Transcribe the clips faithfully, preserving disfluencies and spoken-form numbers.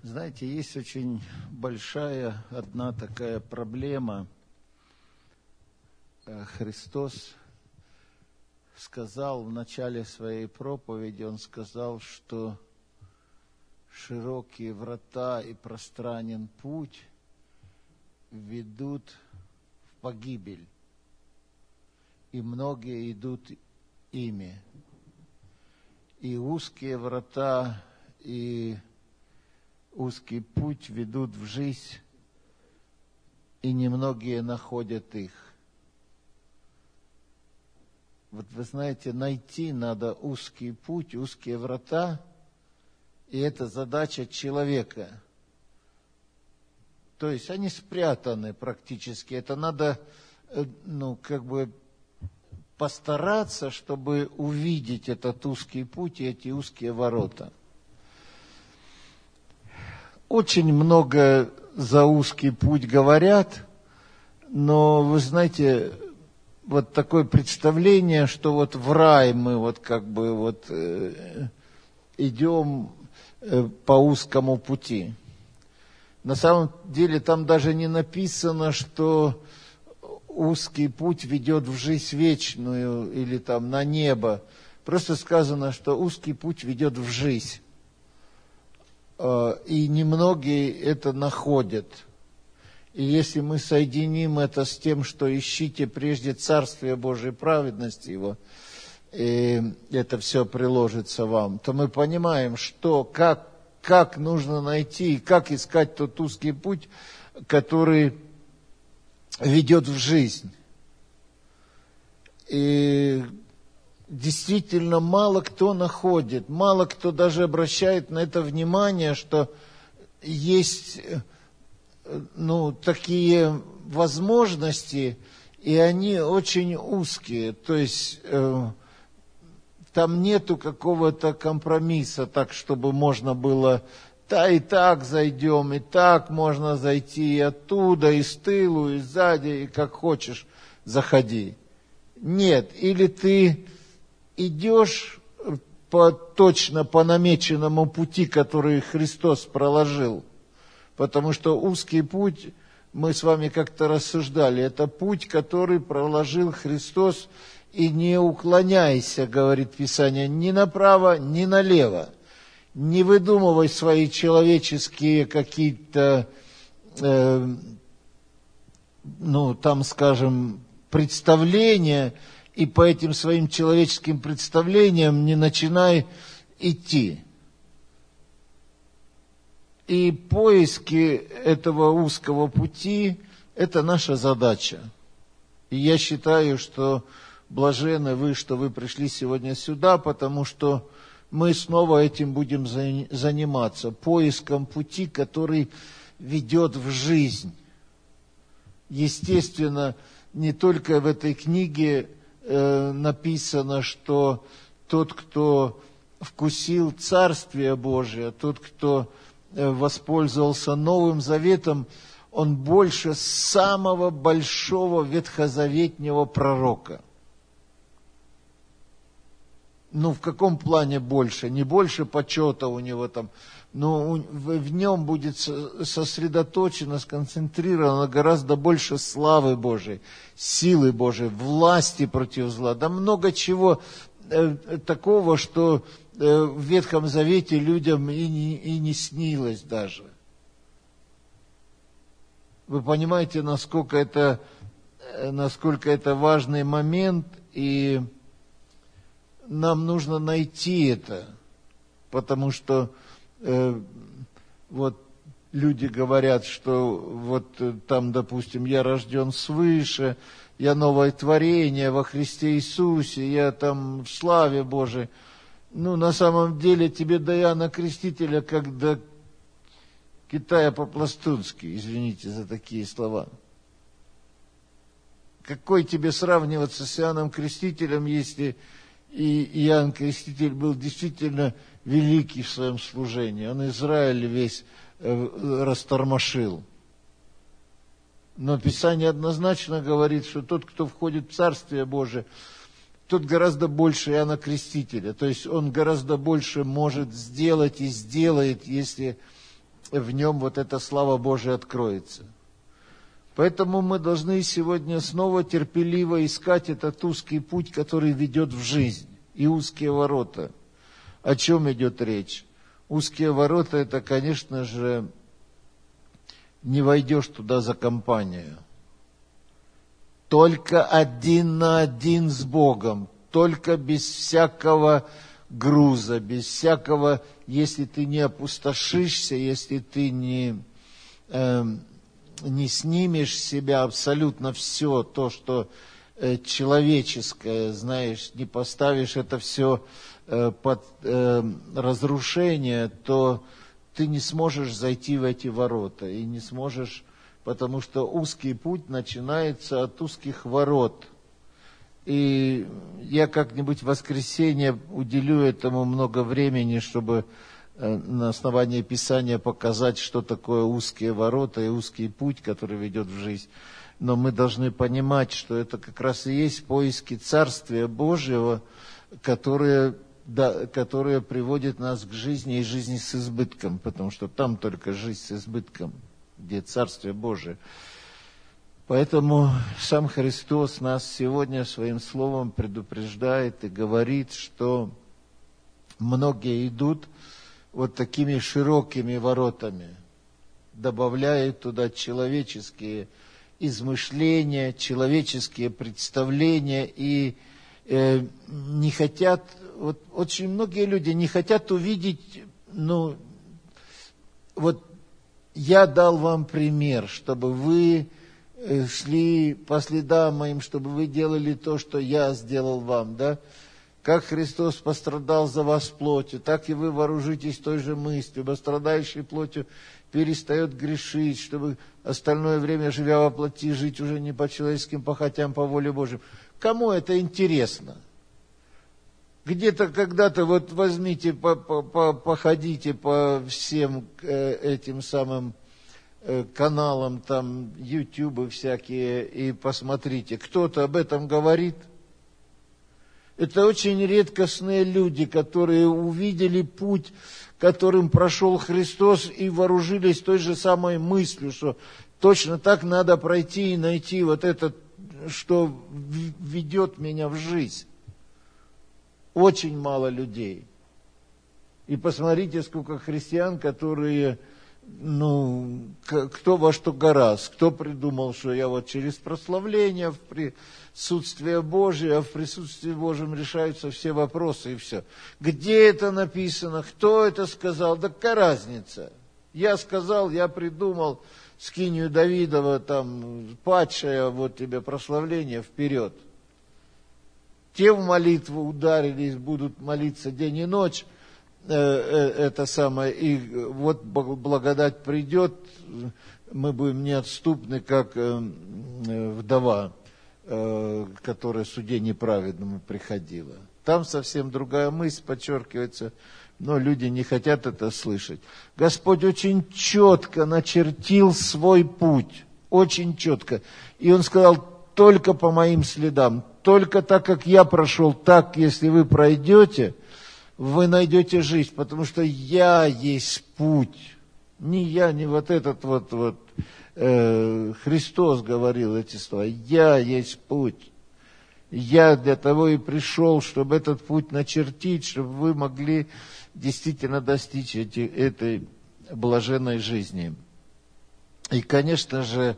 Знаете, есть очень большая одна такая проблема. Христос сказал в начале своей проповеди, Он сказал, что широкие врата и пространен путь ведут в погибель, и многие идут ими. И узкие врата, и узкий путь ведут в жизнь, и немногие находят их. Вот вы знаете, найти надо узкий путь, узкие врата, и это задача человека. То есть они спрятаны практически. Это надо, ну, как бы постараться, чтобы увидеть этот узкий путь и эти узкие ворота. Очень много за узкий путь говорят, но, вы знаете, вот такое представление, что вот в рай мы вот как бы вот э, идем э, по узкому пути. На самом деле там даже не написано, что узкий путь ведет в жизнь вечную или там на небо. Просто сказано, что узкий путь ведет в жизнь. И немногие это находят. И если мы соединим это с тем, что ищите прежде Царствие Божие, праведности Его, и это все приложится вам, то мы понимаем, что, как, как нужно найти, и как искать тот узкий путь, который ведет в жизнь. И действительно мало кто находит, мало кто даже обращает на это внимание, что есть, ну, такие возможности, и они очень узкие. То есть э, там нету какого-то компромисса, так, чтобы можно было, да, и так зайдем, и так можно зайти, и оттуда, и с тылу, и сзади, и как хочешь заходи. Нет, или ты идешь по, точно по намеченному пути, который Христос проложил. Потому что узкий путь, мы с вами как-то рассуждали, это путь, который проложил Христос, и не уклоняйся, говорит Писание, ни направо, ни налево. Не выдумывай свои человеческие какие-то, э, ну, там, скажем, представления, и по этим своим человеческим представлениям не начинай идти. И поиски этого узкого пути – это наша задача. И я считаю, что блаженны вы, что вы пришли сегодня сюда, потому что мы снова этим будем заниматься, поиском пути, который ведет в жизнь. Естественно, не только в этой книге написано, что тот, кто вкусил Царствие Божие, тот, кто воспользовался Новым Заветом, он больше самого большого ветхозаветнего пророка. Ну, в каком плане больше? Не больше почета у него там, но в нем будет сосредоточено, сконцентрировано гораздо больше славы Божией, силы Божией, власти против зла. Да много чего э, такого, что э, в Ветхом Завете людям и не, и не снилось даже. Вы понимаете, насколько это, насколько это важный момент, и нам нужно найти это, потому что э, вот люди говорят, что вот там, допустим, я рожден свыше, я новое творение во Христе Иисусе, я там в славе Божией. Ну, на самом деле, тебе до Иоанна Крестителя, как до Китая по-пластунски, извините за такие слова. Какой тебе сравниваться с Иоанном Крестителем, если и Иоанн Креститель был действительно великий в своем служении. Он Израиль весь э, растормошил. Но Писание однозначно говорит, что тот, кто входит в Царствие Божие, тот гораздо больше Иоанна Крестителя. То есть он гораздо больше может сделать и сделает, если в нем вот эта слава Божия откроется. Поэтому мы должны сегодня снова терпеливо искать этот узкий путь, который ведет в жизнь, и узкие ворота. О чем идет речь? Узкие ворота – это, конечно же, не войдешь туда за компанию. Только один на один с Богом, только без всякого груза, без всякого, если ты не опустошишься, если ты не, э, не снимешь с себя абсолютно все то, что э, человеческое, знаешь, не поставишь это все э, под э, разрушение, то ты не сможешь зайти в эти ворота и не сможешь, потому что узкий путь начинается от узких ворот. И я как-нибудь в воскресенье уделю этому много времени, чтобы на основании Писания показать, что такое узкие ворота и узкий путь, который ведет в жизнь. Но мы должны понимать, что это как раз и есть поиски Царствия Божьего, которые, да, которые приводят нас к жизни и жизни с избытком, потому что там только жизнь с избытком, где Царствие Божие. Поэтому сам Христос нас сегодня своим словом предупреждает и говорит, что многие идут вот такими широкими воротами, добавляют туда человеческие измышления, человеческие представления и э, не хотят, вот очень многие люди не хотят увидеть, ну, вот я дал вам пример, чтобы вы шли по следам моим, чтобы вы делали то, что я сделал вам, да? Как Христос пострадал за вас плотью, так и вы вооружитесь той же мыслью, ибо страдающий плотью перестает грешить, чтобы остальное время, живя во плоти, жить уже не по человеческим похотям, по воле Божьей. Кому это интересно? Где-то когда-то вот возьмите, по, по, по, походите по всем э, этим самым каналам, там, ютубы всякие, и посмотрите, кто-то об этом говорит. Это очень редкостные люди, которые увидели путь, которым прошел Христос, и вооружились той же самой мыслью, что точно так надо пройти и найти вот это, что ведет меня в жизнь. Очень мало людей. И посмотрите, сколько христиан, которые... Ну, кто во что гораст, кто придумал, что я вот через прославление в присутствии Божьем, а в присутствии Божьем решаются все вопросы и все. Где это написано, кто это сказал, да какая разница? Я сказал, я придумал, скинию Давидова, там, падшая, вот тебе прославление, вперед. Те в молитву ударились, будут молиться день и ночь, это самое, и вот благодать придет, мы будем неотступны, как вдова, которая в суде неправедному приходила. Там совсем другая мысль подчеркивается, но люди не хотят это слышать. Господь очень четко начертил свой путь, очень четко. И Он сказал, только по моим следам, только так, как я прошел, так, если вы пройдете, вы найдете жизнь, потому что я есть путь. Не я, не вот этот вот, вот э, Христос говорил эти слова. Я есть путь. Я для того и пришел, чтобы этот путь начертить, чтобы вы могли действительно достичь эти, этой блаженной жизни. И, конечно же,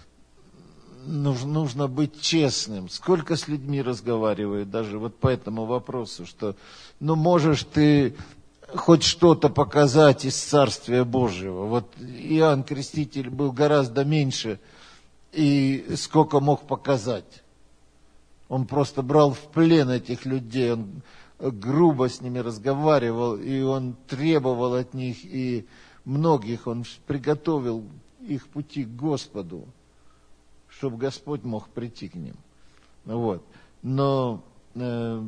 нужно, нужно быть честным. Сколько с людьми разговаривают даже вот по этому вопросу, что ну можешь ты хоть что-то показать из Царствия Божьего. Вот Иоанн Креститель был гораздо меньше, и сколько мог показать. Он просто брал в плен этих людей, он грубо с ними разговаривал, и он требовал от них, и многих он приготовил их пути к Господу, чтобы Господь мог прийти к ним. Вот. Но э,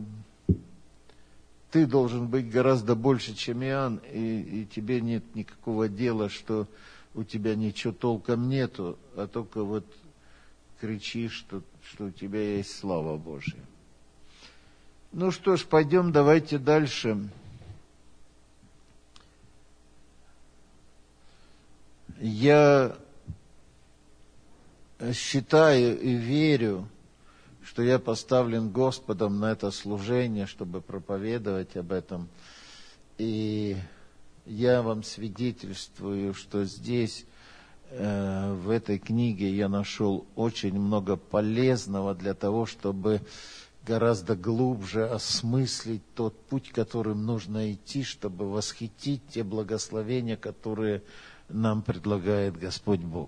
ты должен быть гораздо больше, чем Иоанн, и, и тебе нет никакого дела, что у тебя ничего толком нету, а только вот кричишь, что, что у тебя есть слава Божья. Ну что ж, пойдем, давайте дальше. Я считаю и верю, что я поставлен Господом на это служение, чтобы проповедовать об этом. И я вам свидетельствую, что здесь, э, в этой книге, я нашел очень много полезного для того, чтобы гораздо глубже осмыслить тот путь, которым нужно идти, чтобы восхитить те благословения, которые нам предлагает Господь Бог.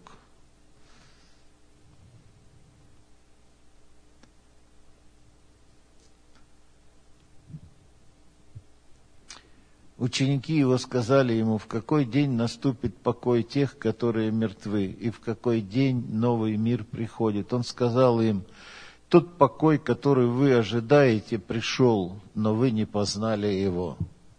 Ученики его сказали ему, в какой день наступит покой тех, которые мертвы, и в какой день новый мир приходит. Он сказал им, тот покой, который вы ожидаете, пришел, но вы не познали его.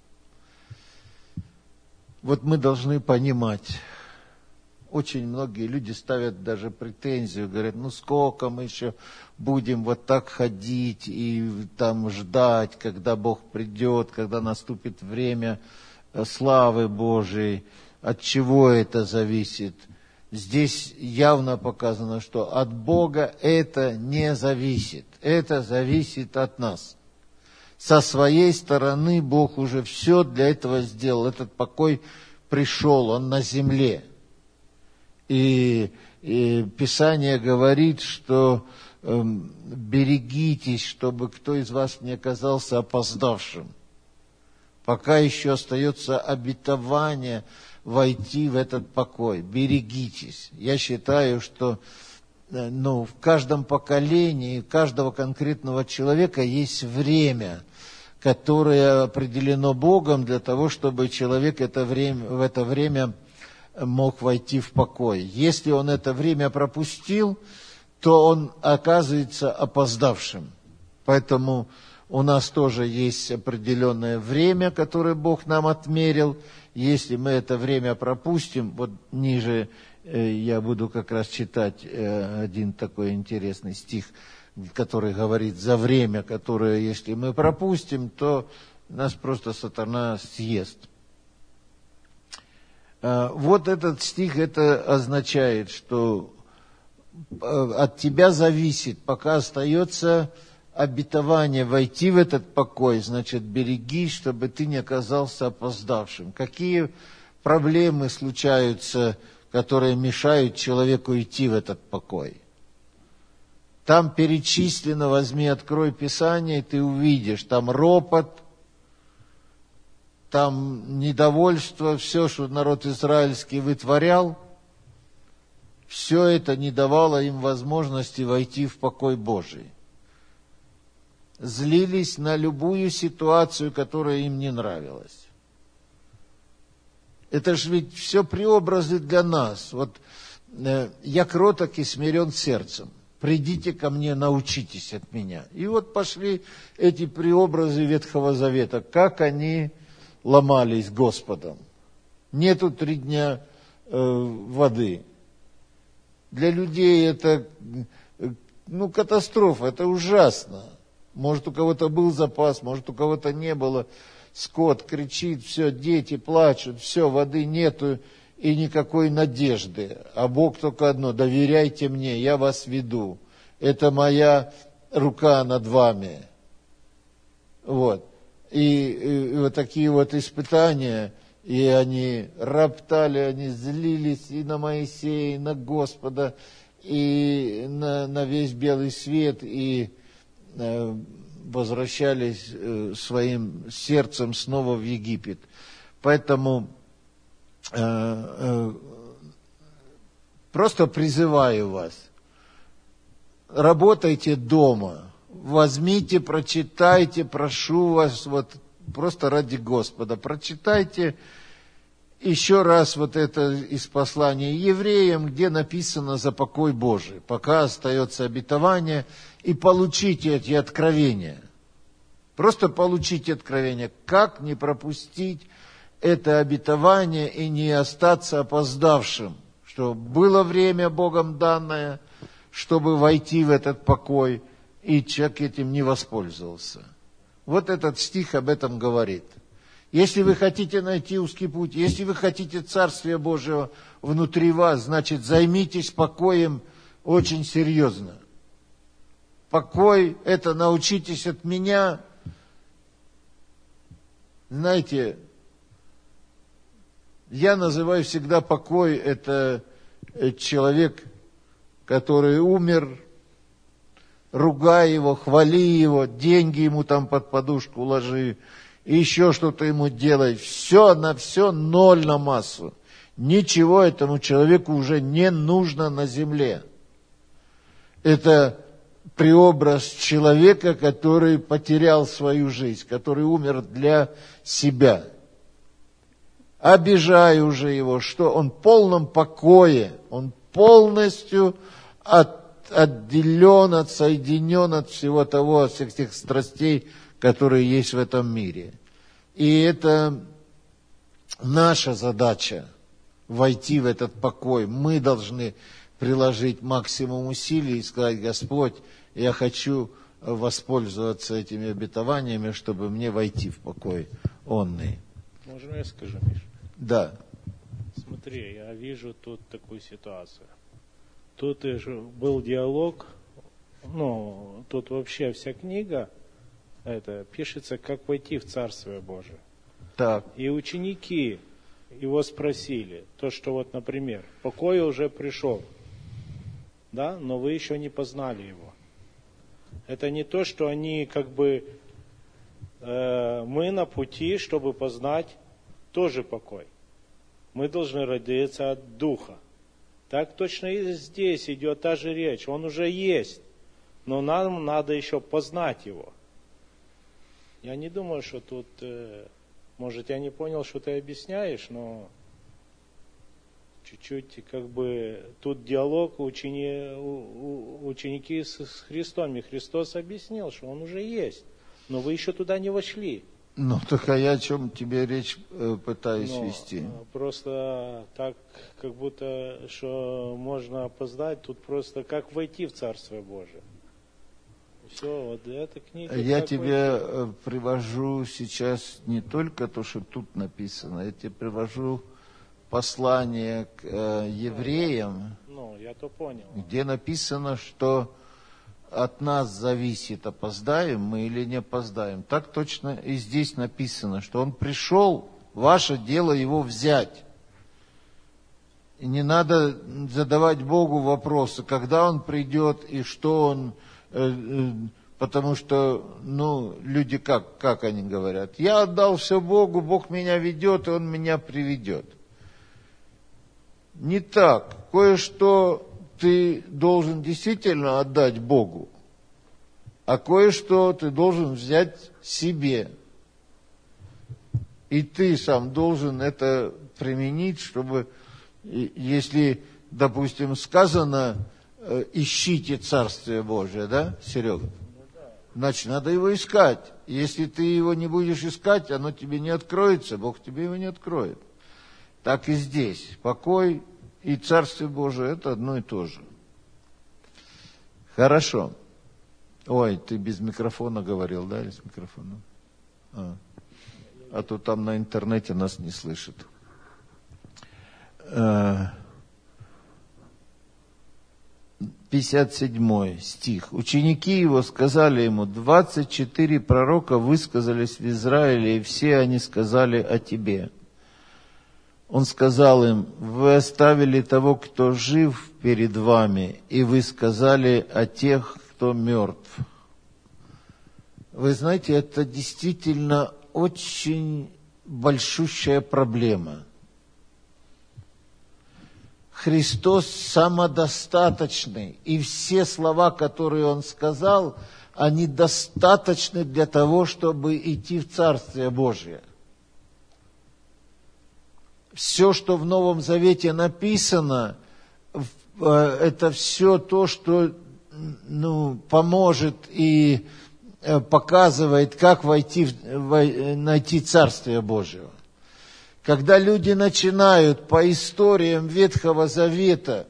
Вот мы должны понимать, очень многие люди ставят даже претензию, говорят, ну сколько мы еще будем вот так ходить и там ждать, когда Бог придет, когда наступит время славы Божией, от чего это зависит? Здесь явно показано, что от Бога это не зависит, это зависит от нас. Со своей стороны Бог уже все для этого сделал, этот покой пришел, он на земле. И, и Писание говорит, что э, берегитесь, чтобы кто из вас не оказался опоздавшим. Пока еще остается обетование войти в этот покой. Берегитесь. Я считаю, что э, ну, в каждом поколении, у каждого конкретного человека есть время, которое определено Богом для того, чтобы человек это время, в это время мог войти в покой. Если он это время пропустил, то он оказывается опоздавшим. Поэтому у нас тоже есть определенное время, которое Бог нам отмерил. Если мы это время пропустим, вот ниже я буду как раз читать один такой интересный стих, который говорит за время, которое, если мы пропустим, то нас просто сатана съест. Вот этот стих, это означает, что от тебя зависит, пока остается обетование войти в этот покой, значит, берегись, чтобы ты не оказался опоздавшим. Какие проблемы случаются, которые мешают человеку идти в этот покой? Там перечислено, возьми, открой Писание, и ты увидишь, там ропот, там недовольство, все, что народ израильский вытворял, все это не давало им возможности войти в покой Божий. Злились на любую ситуацию, которая им не нравилась. Это же ведь все преобразы для нас. Вот э, я кроток и смирен сердцем. Придите ко мне, научитесь от меня. И вот пошли эти преобразы Ветхого Завета, как они ломались Господом. Нету три дня э, воды. Для людей это ну, катастрофа, это ужасно. Может, у кого-то был запас, может, у кого-то не было. Скот кричит, все, дети плачут, все, воды нету и никакой надежды. А Бог только одно, доверяйте мне, я вас веду. Это моя рука над вами. Вот. И, и, и вот такие вот испытания, и они роптали, они злились и на Моисея, и на Господа, и на, на весь белый свет, и э, возвращались э, своим сердцем снова в Египет. Поэтому э, э, просто призываю вас, работайте дома. Возьмите, прочитайте, прошу вас, вот просто ради Господа, прочитайте еще раз вот это из послания евреям, где написано за покой Божий, пока остается обетование, и получите эти откровения. Просто получите откровения, как не пропустить это обетование и не остаться опоздавшим, что было время Богом данное, чтобы войти в этот покой, и человек этим не воспользовался. Вот этот стих об этом говорит. Если вы хотите найти узкий путь, если вы хотите Царствия Божьего внутри вас, значит, займитесь покоем очень серьезно. Покой – это научитесь от меня. Знаете, я называю всегда покой – это человек, который умер, ругай его, хвали его, деньги ему там под подушку ложи, и еще что-то ему делай. Все на все, ноль на массу. Ничего этому человеку уже не нужно на земле. Это преобраз человека, который потерял свою жизнь, который умер для себя. Обижай уже его, что он в полном покое, он полностью от, отделен, отсоединен от всего того, от всех тех страстей, которые есть в этом мире. И это наша задача войти в этот покой. Мы должны приложить максимум усилий и сказать: Господь, я хочу воспользоваться этими обетованиями, чтобы мне войти в покой онный. Можно я скажу, Миша? Да. Смотри, я вижу тут такую ситуацию. Тут же был диалог, ну, тут вообще вся книга, это пишется, как войти в Царствие Божие. Так. И ученики его спросили, то, что вот, например, покой уже пришел, да, но вы еще не познали его. Это не то, что они как бы, э, мы на пути, чтобы познать тоже покой. Мы должны родиться от Духа. Так точно и здесь идет та же речь. Он уже есть, но нам надо еще познать его. Я не думаю, что тут, э, может, я не понял, что ты объясняешь, но чуть-чуть как бы тут диалог учени, у, ученики с, с Христом. И Христос объяснил, что он уже есть, но вы еще туда не вошли. Ну, так а я о чем тебе речь э, пытаюсь Но вести? Просто так, как будто, что можно опоздать, тут просто как войти в Царствие Божие. Все, вот эта книга. Я как тебе войти. привожу сейчас не только то, что тут написано, я тебе привожу послание к э, евреям, Ну, я то понял. где написано, что от нас зависит, опоздаем мы или не опоздаем. Так точно и здесь написано, что он пришел, ваше дело его взять. И не надо задавать Богу вопросы, когда он придет и что он... Э, э, потому что, ну, люди как, как они говорят? Я отдал все Богу, Бог меня ведет, и он меня приведет. Не так. Кое-что ты должен действительно отдать Богу, а кое-что ты должен взять себе. И ты сам должен это применить, чтобы, если, допустим, сказано, ищите Царствие Божие, да, Серега? Значит, надо его искать. Если ты его не будешь искать, оно тебе не откроется, Бог тебе его не откроет. Так и здесь. Покой и Царствие Божие – это одно и то же. Хорошо. Ой, ты без микрофона говорил, да, или с микрофоном? А, а то там на интернете нас не слышат. пятьдесят седьмой стих. Ученики его сказали ему: двадцать четыре пророка высказались в Израиле, и все они сказали о тебе. Он сказал им: вы оставили того, кто жив перед вами, и вы сказали о тех, кто мертв. Вы знаете, это действительно очень большущая проблема. Христос самодостаточный, и все слова, которые Он сказал, они достаточны для того, чтобы идти в Царствие Божие. Все, что в Новом Завете написано, это все то, что, ну, поможет и показывает, как войти, в, найти Царствие Божие. Когда люди начинают по историям Ветхого Завета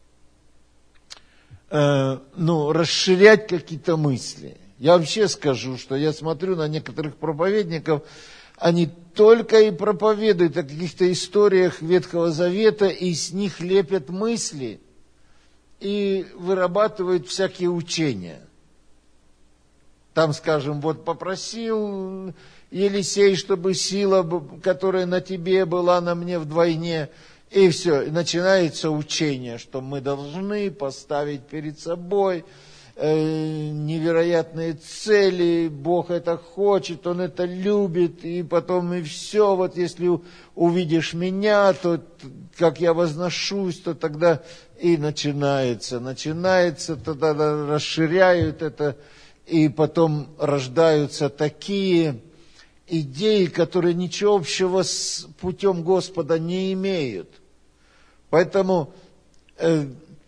э, ну, расширять какие-то мысли. Я вообще скажу, что я смотрю на некоторых проповедников, они только и проповедуют о каких-то историях Ветхого Завета, и с них лепят мысли, и вырабатывают всякие учения. Там, скажем, вот попросил Елисей, чтобы сила, которая на тебе была, на мне вдвойне, и все, и начинается учение, что мы должны поставить перед собой э, невероятные цели, Бог это хочет, Он это любит, и потом и все, вот если увидишь меня, то как я возношусь, то тогда и начинается, начинается, тогда расширяют это, и потом рождаются такие идеи, которые ничего общего с путем Господа не имеют. Поэтому, э,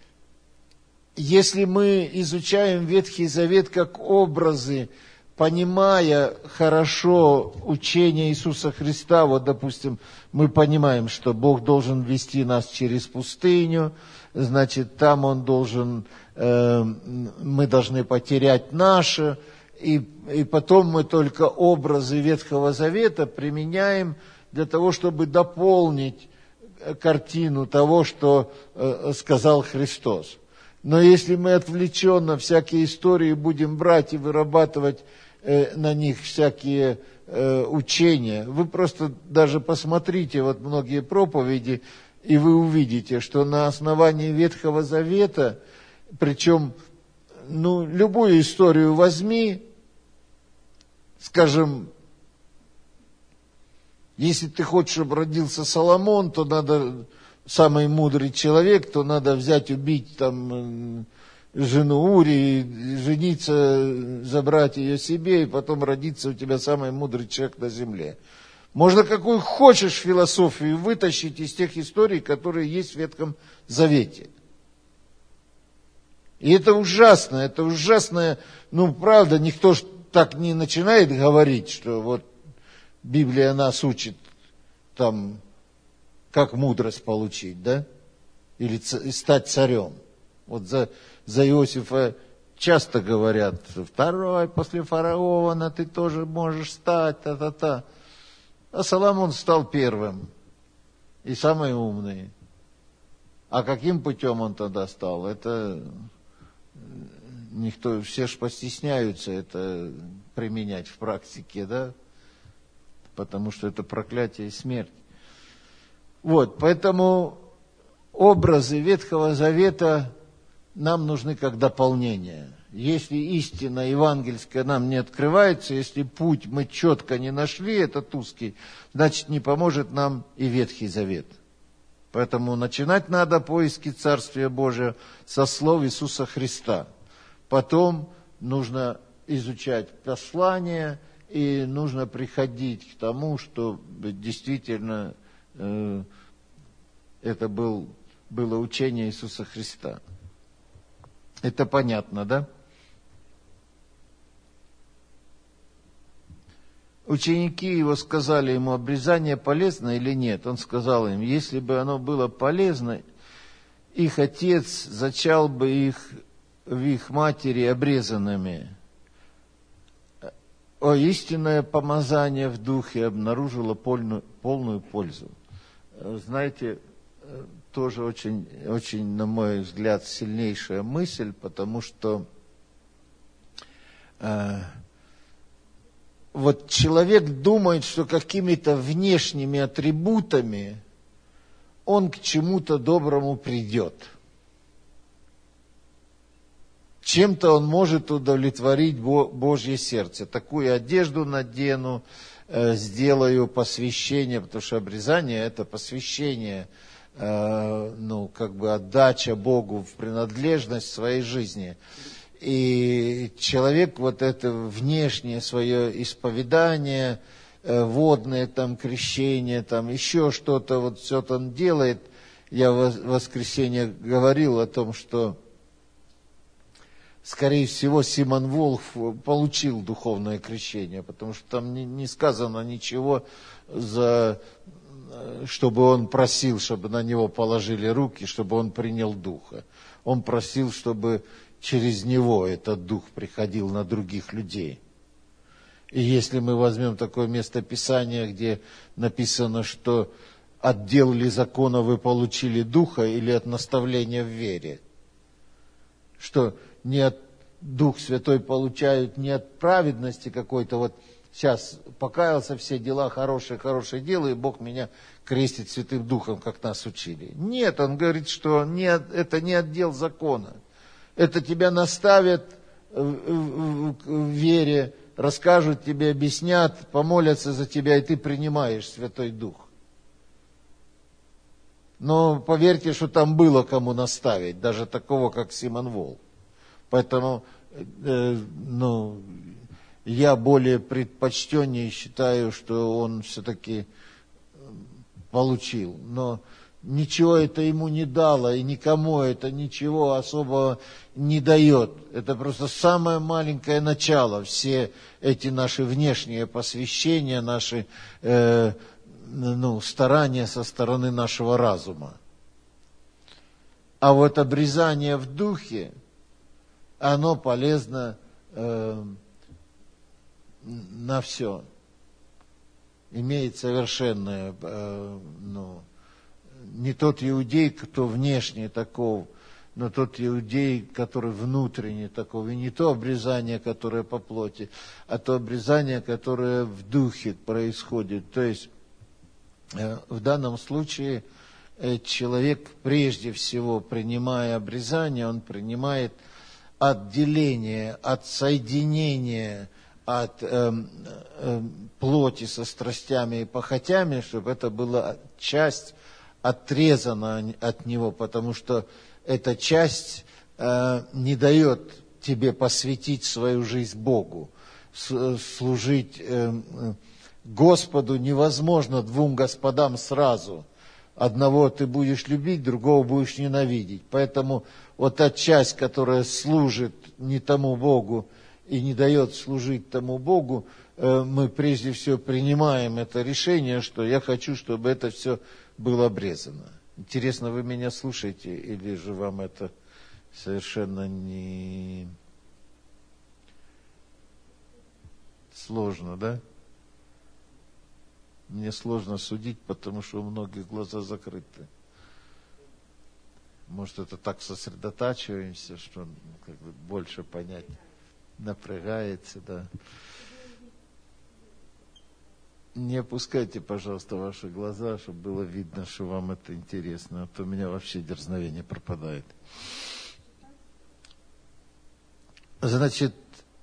если мы изучаем Ветхий Завет как образы, понимая хорошо учение Иисуса Христа, вот, допустим, мы понимаем, что Бог должен вести нас через пустыню, значит, там Он должен, э, мы должны потерять наше, и, и потом мы только образы Ветхого Завета применяем для того, чтобы дополнить картину того, что э, сказал Христос. Но если мы отвлеченно всякие истории будем брать и вырабатывать э, на них всякие э, учения, вы просто даже посмотрите вот многие проповеди, и вы увидите, что на основании Ветхого Завета, причем, ну, любую историю возьми, скажем, если ты хочешь, чтобы родился Соломон, то надо, самый мудрый человек, то надо взять, убить там жену Урии, жениться, забрать ее себе, и потом родится у тебя самый мудрый человек на земле. Можно какую хочешь философию вытащить из тех историй, которые есть в Ветхом Завете. И это ужасно, это ужасное, ну, правда, никто ж так не начинает говорить, что вот Библия нас учит там, как мудрость получить, да? Или ц- стать царем. Вот за, за Иосифа часто говорят, второй после фараона ты тоже можешь стать, та-та-та. А Соломон стал первым и самый умный. А каким путем он тогда стал? Это никто, все ж постесняются это применять в практике, да? Потому что это проклятие и смерть. Вот, поэтому образы Ветхого Завета нам нужны как дополнение. Если истина евангельская нам не открывается, если путь мы четко не нашли, этот узкий, значит, не поможет нам и Ветхий Завет. Поэтому начинать надо поиски Царствия Божия со слов Иисуса Христа. Потом нужно изучать послания, и нужно приходить к тому, что действительно э, это был, было учение Иисуса Христа. Это понятно, да? Ученики его сказали ему, обрезание полезно или нет? Он сказал им, если бы оно было полезно, их отец зачал бы их в их матери обрезанными. О, истинное помазание в духе обнаружило полную, полную пользу. Знаете, тоже очень, очень, на мой взгляд, сильнейшая мысль, потому что э, вот человек думает, что какими-то внешними атрибутами он к чему-то доброму придет. Чем-то он может удовлетворить Божье сердце. Такую одежду надену, сделаю посвящение, потому что обрезание – это посвящение, ну, как бы отдача Богу в принадлежность своей жизни. И человек вот это внешнее свое исповедание, водное там крещение, там еще что-то, вот все это он делает. Я в воскресенье говорил о том, что скорее всего, Симон Волф получил духовное крещение, потому что там не, не сказано ничего, за, чтобы он просил, чтобы на него положили руки, чтобы он принял Духа. Он просил, чтобы через него этот Дух приходил на других людей. И если мы возьмем такое место Писания, где написано, что от дел ли закона вы получили духа или от наставления в вере, что не от Дух Святой получают не от праведности какой-то, вот сейчас покаялся, все дела хорошие, хорошие делаю, и Бог меня крестит Святым Духом, как нас учили. Нет, он говорит, что не от, это не от дел закона. Это тебя наставят в, в, в вере, расскажут тебе, объяснят, помолятся за тебя, и ты принимаешь Святой Дух. Но поверьте, что там было кому наставить, даже такого, как Симон Волк. Поэтому э, ну, я более предпочтеннее считаю, что он все-таки получил. Но ничего это ему не дало, и никому это ничего особого не дает. Это просто самое маленькое начало. Все эти наши внешние посвящения, наши э, ну, старания со стороны нашего разума. А вот обрезание в духе, оно полезно э, на все. Имеет совершенное, э, ну, не тот иудей, кто внешне таков, но тот иудей, который внутренне таков. И не то обрезание, которое по плоти, а то обрезание, которое в духе происходит. То есть э, в данном случае э, человек, прежде всего, принимая обрезание, он принимает отделение, от соединения от э, э, плоти со страстями и похотями, чтобы это была часть отрезана от него, потому что эта часть э, не дает тебе посвятить свою жизнь Богу. С, служить э, Господу невозможно двум господам сразу. Одного ты будешь любить, другого будешь ненавидеть. Поэтому вот та часть, которая служит не тому Богу и не дает служить тому Богу, мы прежде всего принимаем это решение, что я хочу, чтобы это все было обрезано. Интересно, вы меня слушаете, или же вам это совершенно не сложно, да? Мне сложно судить, потому что у многих глаза закрыты. Может, это так сосредотачиваемся, что как бы больше понять напрягается, да. Не опускайте, пожалуйста, ваши глаза, чтобы было видно, что вам это интересно, а то у меня вообще дерзновение пропадает. Значит,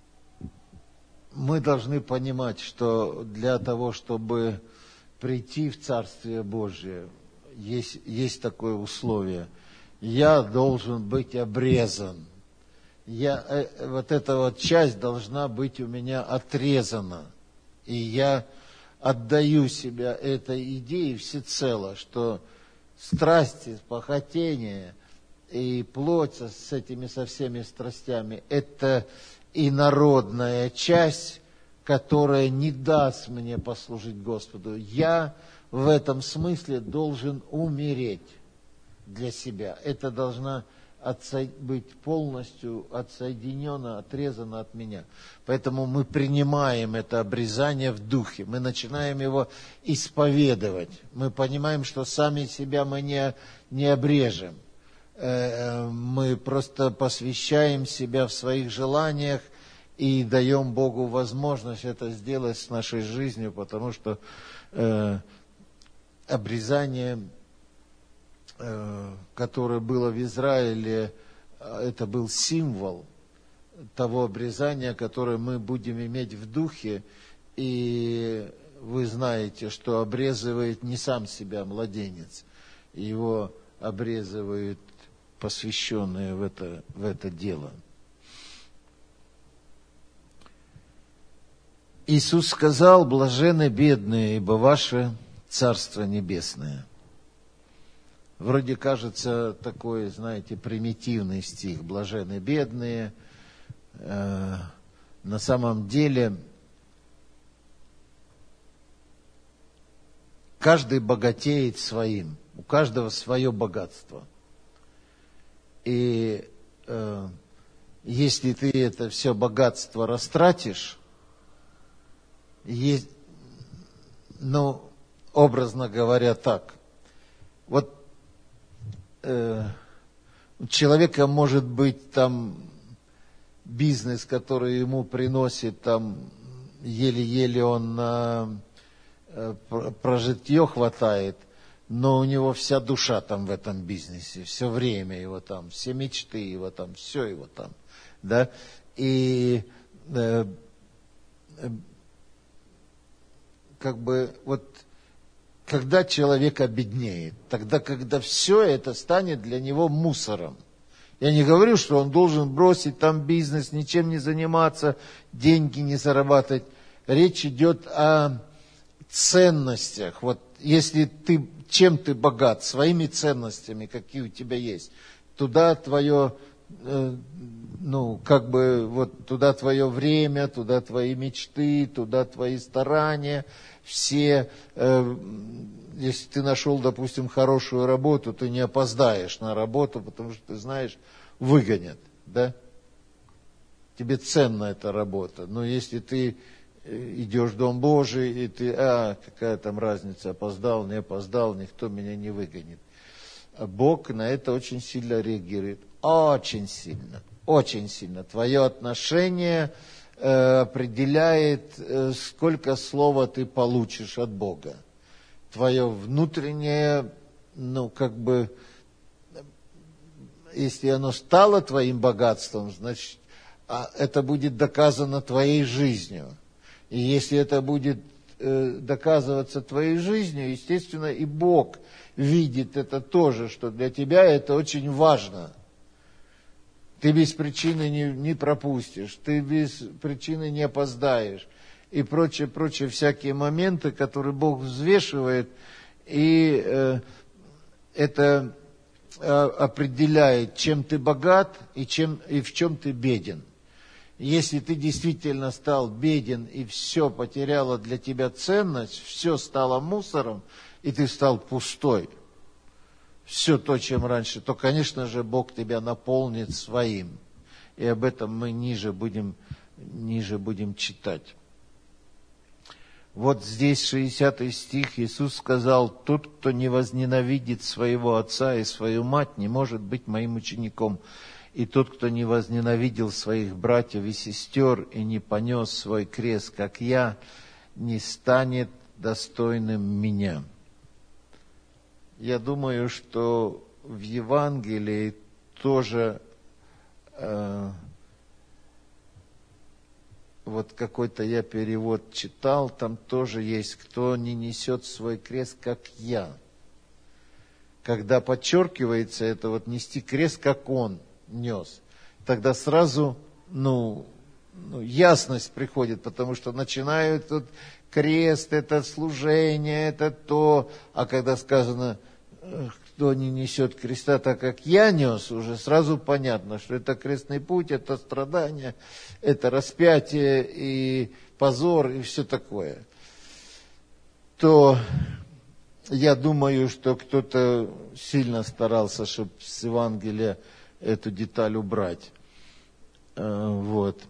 мы должны понимать, что для того, чтобы прийти в Царствие Божие, есть, есть такое условие. Я должен быть обрезан. Я, э, вот эта вот часть должна быть у меня отрезана. И я отдаю себя этой идее всецело, что страсти, похотения и плоть с этими со всеми страстями, это инородная часть, которая не даст мне послужить Господу. Я в этом смысле должен умереть для себя. Это должна отсо... быть полностью отсоединена, отрезана от меня. Поэтому мы принимаем это обрезание в духе. Мы начинаем его исповедовать. Мы понимаем, что сами себя мы не, не обрежем. Мы просто посвящаем себя в своих желаниях и даем Богу возможность это сделать с нашей жизнью, потому что э, обрезание, э, которое было в Израиле, это был символ того обрезания, которое мы будем иметь в духе. И вы знаете, что обрезывает не сам себя младенец, его обрезывают посвященные в это, в это дело. Иисус сказал: блаженны бедные, ибо ваше Царство Небесное. Вроде кажется такой, знаете, примитивный стих. Блаженны бедные. Э, на самом деле каждый богатеет своим. У каждого свое богатство. И э, если ты это все богатство растратишь, есть, ну, образно говоря, так. Вот э, у человека может быть там бизнес, который ему приносит там еле-еле он на э, прожитье хватает, но у него вся душа там в этом бизнесе, все время его там, все мечты его там, все его там, да, и э, э, как бы вот когда человек обеднеет, тогда, когда все это станет для него мусором. Я не говорю, что он должен бросить там бизнес, ничем не заниматься, деньги не зарабатывать. Речь идет о ценностях. Вот если ты, чем ты богат, своими ценностями, какие у тебя есть, туда твое, э, ну, как бы, вот туда твое время, туда твои мечты, туда твои старания, все, э, если ты нашел, допустим, хорошую работу, ты не опоздаешь на работу, потому что ты знаешь, выгонят, да? Тебе ценна эта работа. Но если ты идешь в Дом Божий, и ты, а, какая там разница, опоздал, не опоздал, никто меня не выгонит. А Бог на это очень сильно реагирует. Очень сильно, очень сильно. Твое отношение э, определяет, э, сколько слова ты получишь от Бога. Твое внутреннее, ну, как бы, если оно стало твоим богатством, значит, это будет доказано твоей жизнью. И если это будет э, доказываться твоей жизнью, естественно, и Бог видит это тоже, что для тебя это очень важно. Ты без причины не, не пропустишь, ты без причины не опоздаешь. И прочее, прочее, всякие моменты, которые Бог взвешивает, и э, это э, определяет, чем ты богат и, чем, и в чем ты беден. Если ты действительно стал беден, и все потеряло для тебя ценность, все стало мусором, и ты стал пустой, все то, чем раньше, то, конечно же, Бог тебя наполнит своим. И об этом мы ниже будем, ниже будем читать. Вот здесь шестидесятый стих, Иисус сказал: «Тот, кто не возненавидит своего отца и свою мать, не может быть моим учеником. И тот, кто не возненавидел своих братьев и сестер и не понес свой крест, как я, не станет достойным меня». Я думаю, что в Евангелии тоже э, вот какой-то я перевод читал, там тоже есть: «Кто не несет свой крест, как я». Когда подчеркивается это, вот нести крест, как он нес, тогда сразу, ну, ну, ясность приходит, потому что начинают тут крест, это служение, это то, а когда сказано, кто не несет креста так, как я нес, уже сразу понятно, что это крестный путь, это страдание, это распятие и позор и все такое. То я думаю, что кто-то сильно старался, чтобы с Евангелия эту деталь убрать. Вот.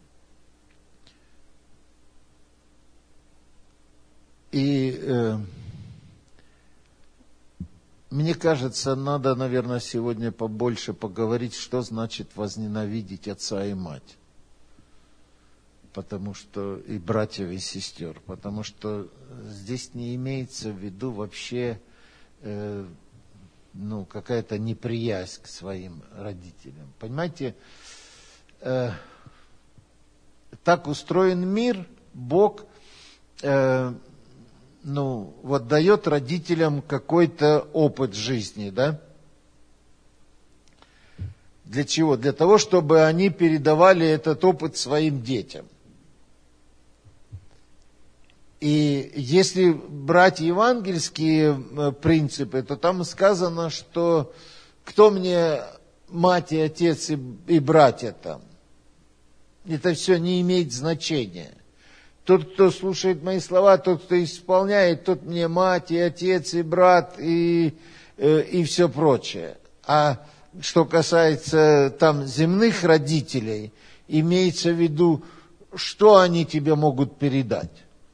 И э, мне кажется, надо, наверное, сегодня побольше поговорить, что значит возненавидеть отца и мать. Потому что и братьев, и сестер. Потому что здесь не имеется в виду вообще э, ну, какая-то неприязнь к своим родителям. Понимаете, э, так устроен мир, Бог э, ну, вот дает родителям какой-то опыт жизни, да? Для чего? Для того, чтобы они передавали этот опыт своим детям. И если брать евангельские принципы, то там сказано, что кто мне мать и отец и, и братья там, это все не имеет значения. Тот, кто слушает мои слова, тот, кто исполняет, тот мне мать и отец и брат и, и все прочее. А что касается там земных родителей, имеется в виду, что они тебе могут передать.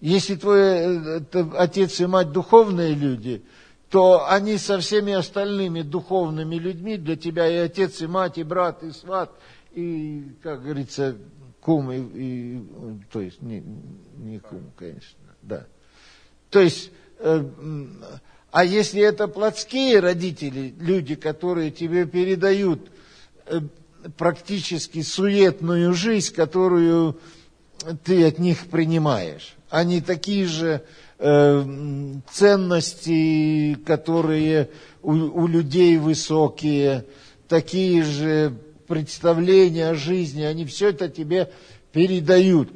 Если твой отец и мать духовные люди, то они со всеми остальными духовными людьми для тебя и отец, и мать, и брат, и сват, и, как говорится, кум, и, и то есть, не, не кум, конечно, да. То есть, э, а если это плотские родители, люди, которые тебе передают э, практически суетную жизнь, которую ты от них принимаешь, они такие же э, ценности, которые у, у людей высокие, такие же представления о жизни, они все это тебе передают.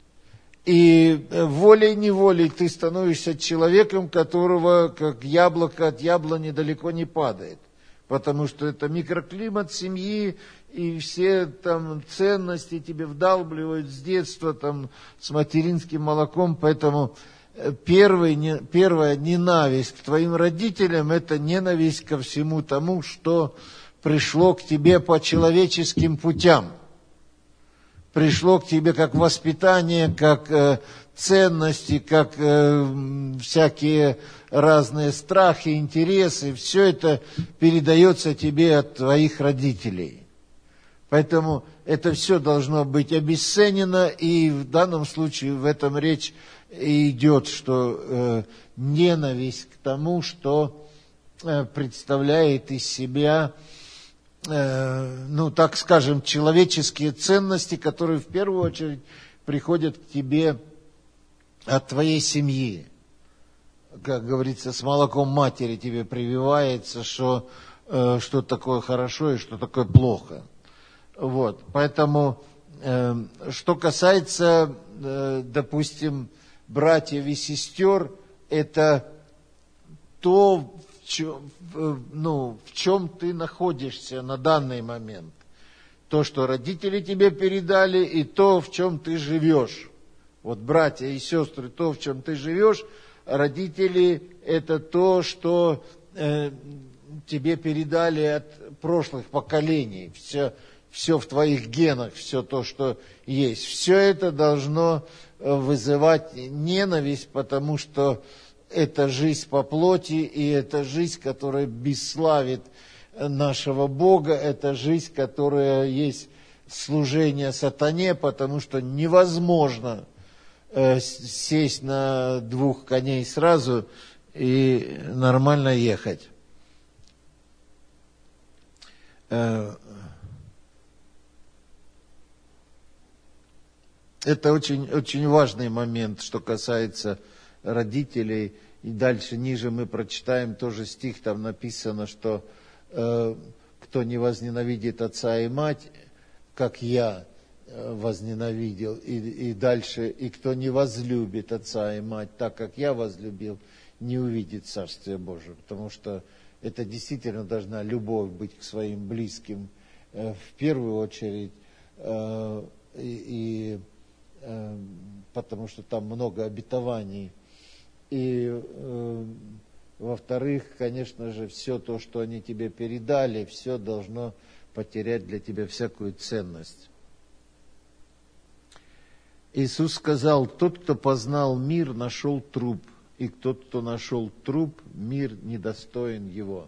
И волей-неволей ты становишься человеком, которого, как яблоко от яблони, далеко не падает. Потому что это микроклимат семьи, и все там ценности тебе вдалбливают с детства, там, с материнским молоком. Поэтому первый, не, первая ненависть к твоим родителям – это ненависть ко всему тому, что пришло к тебе по человеческим путям. Пришло к тебе как воспитание, как э, ценности, как э, всякие разные страхи, интересы. Все это передается тебе от твоих родителей. Поэтому это все должно быть обесценено, и в данном случае в этом речь идет, что э, ненависть к тому, что э, представляет из себя, ну, так скажем, человеческие ценности, которые в первую очередь приходят к тебе от твоей семьи. Как говорится, с молоком матери тебе прививается, что, что такое хорошо и что такое плохо. Вот. Поэтому, что касается, допустим, братьев и сестер, это то, ну, в чем ты находишься на данный момент. То, что родители тебе передали, и то, в чем ты живешь. Вот братья и сестры, то, в чем ты живешь, родители – это то, что э, тебе передали от прошлых поколений. Все, все в твоих генах, все то, что есть. Все это должно вызывать ненависть, потому что это жизнь по плоти, и это жизнь, которая бесславит нашего Бога, это жизнь, которая есть служение сатане, потому что невозможно э, сесть на двух коней сразу и нормально ехать. Э, это очень, очень важный момент, что касается родителей. И дальше, ниже мы прочитаем тоже стих, там написано, что э, кто не возненавидит отца и мать, как я э, возненавидел, и, и дальше, и кто не возлюбит отца и мать, так как я возлюбил, не увидит Царствие Божие. Потому что это действительно должна любовь быть к своим близким э, в первую очередь, э, и, и э, потому что там много обетований. И, э, во-вторых, конечно же, все то, что они тебе передали, все должно потерять для тебя всякую ценность. Иисус сказал: тот, кто познал мир, нашел труп, и тот, кто нашел труп, мир недостоин его.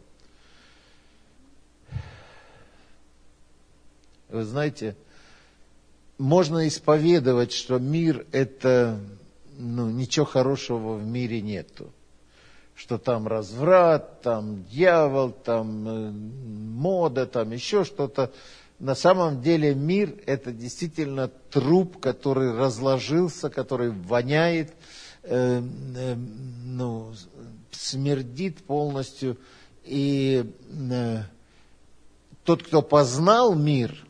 Вы знаете, можно исповедовать, что мир – это... Ну, ничего хорошего в мире нету. Что там разврат, там дьявол, там э, мода, там еще что-то. На самом деле мир – это действительно труп, который разложился, который воняет, э, э, ну, смердит полностью. И э, тот, кто познал мир,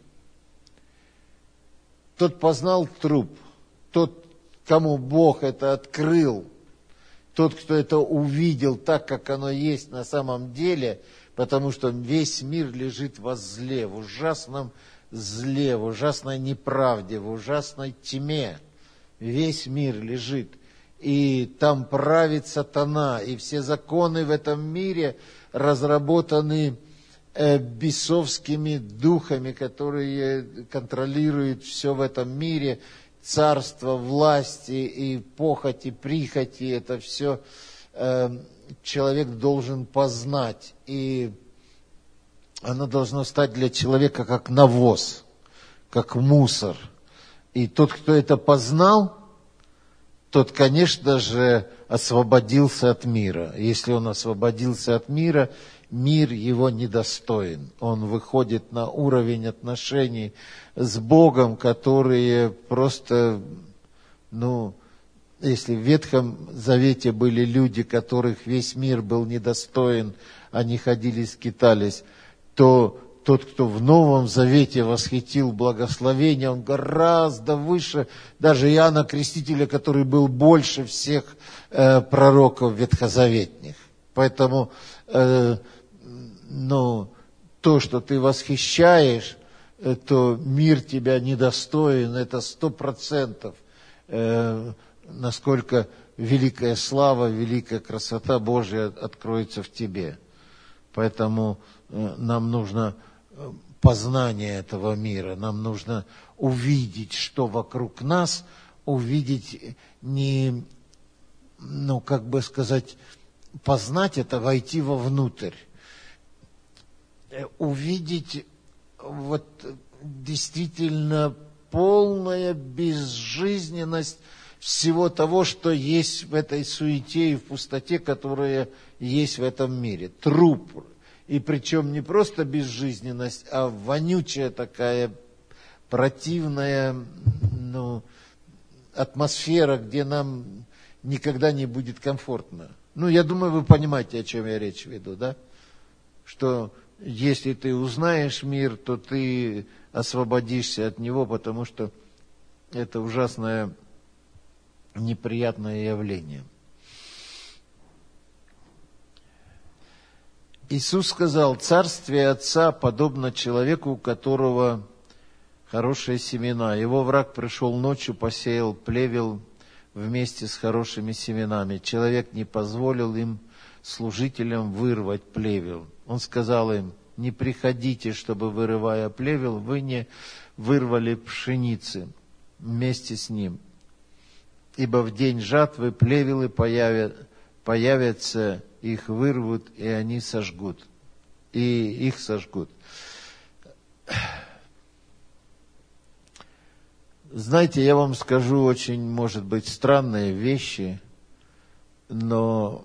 тот познал труп. Тот, кому Бог это открыл, тот, кто это увидел так, как оно есть на самом деле, потому что весь мир лежит во зле, в ужасном зле, в ужасной неправде, в ужасной тьме. Весь мир лежит, и там правит сатана, и все законы в этом мире разработаны э, бесовскими духами, которые контролируют все в этом мире. царство, власти и похоти, прихоти, это все э, человек должен познать. И оно должно стать для человека как навоз, как мусор. И тот, кто это познал, тот, конечно же, освободился от мира. Если он освободился от мира, мир его недостоин. Он выходит на уровень отношений с Богом, которые просто, ну, если в Ветхом Завете были люди, которых весь мир был недостоин, они ходили, скитались, то тот, кто в Новом Завете восхитил благословение, он гораздо выше даже Иоанна Крестителя, который был больше всех э, пророков ветхозаветных. Поэтому э, ну, то, что ты восхищаешь, э, то мир тебя недостоин, это сто процентов, э, насколько великая слава, великая красота Божья откроется в тебе. Поэтому э, нам нужно познание этого мира. Нам нужно увидеть, что вокруг нас, увидеть не, ну, как бы сказать, познать это, войти вовнутрь. Увидеть вот действительно полная безжизненность всего того, что есть в этой суете и в пустоте, которая есть в этом мире. Труп. И причем не просто безжизненность, а вонючая такая противная, ну, атмосфера, где нам никогда не будет комфортно. Ну, я думаю, вы понимаете, о чем я речь веду, да? Что если ты узнаешь мир, то ты освободишься от него, потому что это ужасное, неприятное явление. Иисус сказал: царствие Отца подобно человеку, у которого хорошие семена. Его враг пришел ночью, посеял плевел вместе с хорошими семенами. Человек не позволил им, служителям, вырвать плевел. Он сказал им: не приходите, чтобы, вырывая плевел, вы не вырвали пшеницы вместе с ним. Ибо в день жатвы плевелы появят, появятся, их вырвут, и они сожгут. И их сожгут. Знаете, я вам скажу очень, может быть, странные вещи, но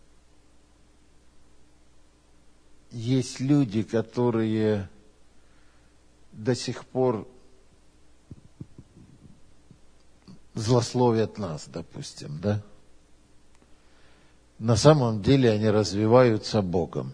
есть люди, которые до сих пор злословят нас, допустим, да? На самом деле они развиваются Богом.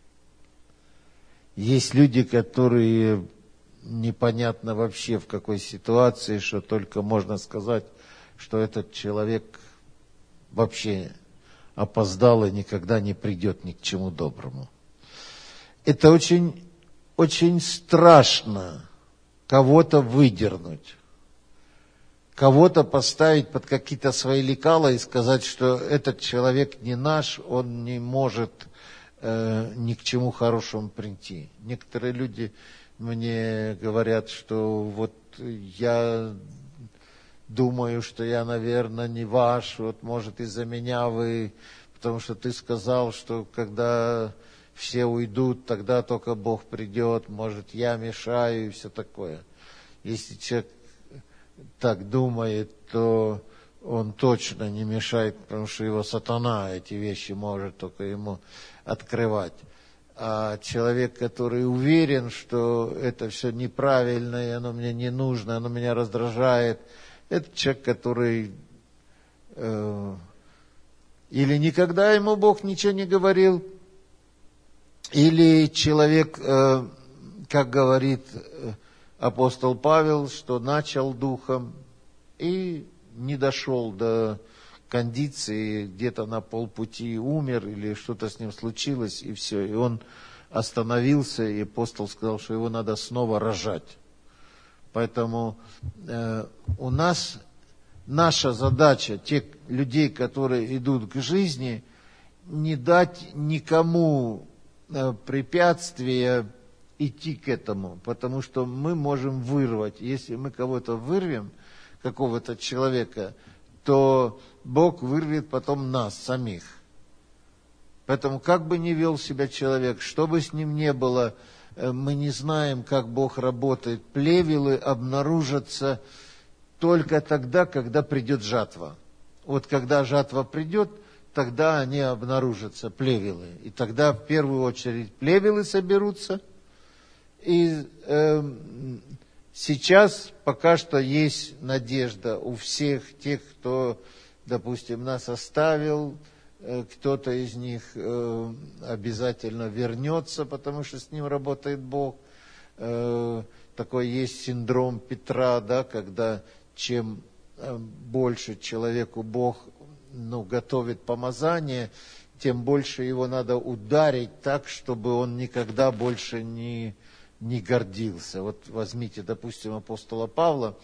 Есть люди, которые непонятно вообще в какой ситуации, что только можно сказать, что этот человек вообще опоздал и никогда не придет ни к чему доброму. Это очень, очень страшно кого-то выдернуть, кого-то поставить под какие-то свои лекала и сказать, что этот человек не наш, он не может э, ни к чему хорошему прийти. Некоторые люди мне говорят, что вот я думаю, что я, наверное, не ваш, вот может из-за меня вы, потому что ты сказал, что когда все уйдут, тогда только Бог придет, может я мешаю и все такое. Если человек так думает, то он точно не мешает, потому что его сатана эти вещи может только ему открывать. А человек, который уверен, что это все неправильно, и оно мне не нужно, оно меня раздражает, это человек, который э, или никогда ему Бог ничего не говорил, или человек, э, как говорит апостол Павел, что начал духом и не дошел до кондиции, где-то на полпути умер или что-то с ним случилось, и все. И он остановился, и апостол сказал, что его надо снова рожать. Поэтому э, у нас наша задача, тех людей, которые идут к жизни, не дать никому э, препятствия идти к этому, потому что мы можем вырвать. Если мы кого-то вырвем, какого-то человека, то Бог вырвет потом нас самих. Поэтому как бы ни вел себя человек, что бы с ним ни было, мы не знаем, как Бог работает. Плевелы обнаружатся только тогда, когда придет жатва. Вот когда жатва придет, тогда они обнаружатся, плевелы. И тогда в первую очередь плевелы соберутся. И э, сейчас пока что есть надежда у всех тех, кто, допустим, нас оставил, э, кто-то из них э, обязательно вернется, потому что с ним работает Бог. Э, такой есть синдром Петра, да, когда чем э, больше человеку Бог ну, готовит помазание, тем больше его надо ударить так, чтобы он никогда больше не, не гордился. Вот возьмите, допустим, апостола Павла.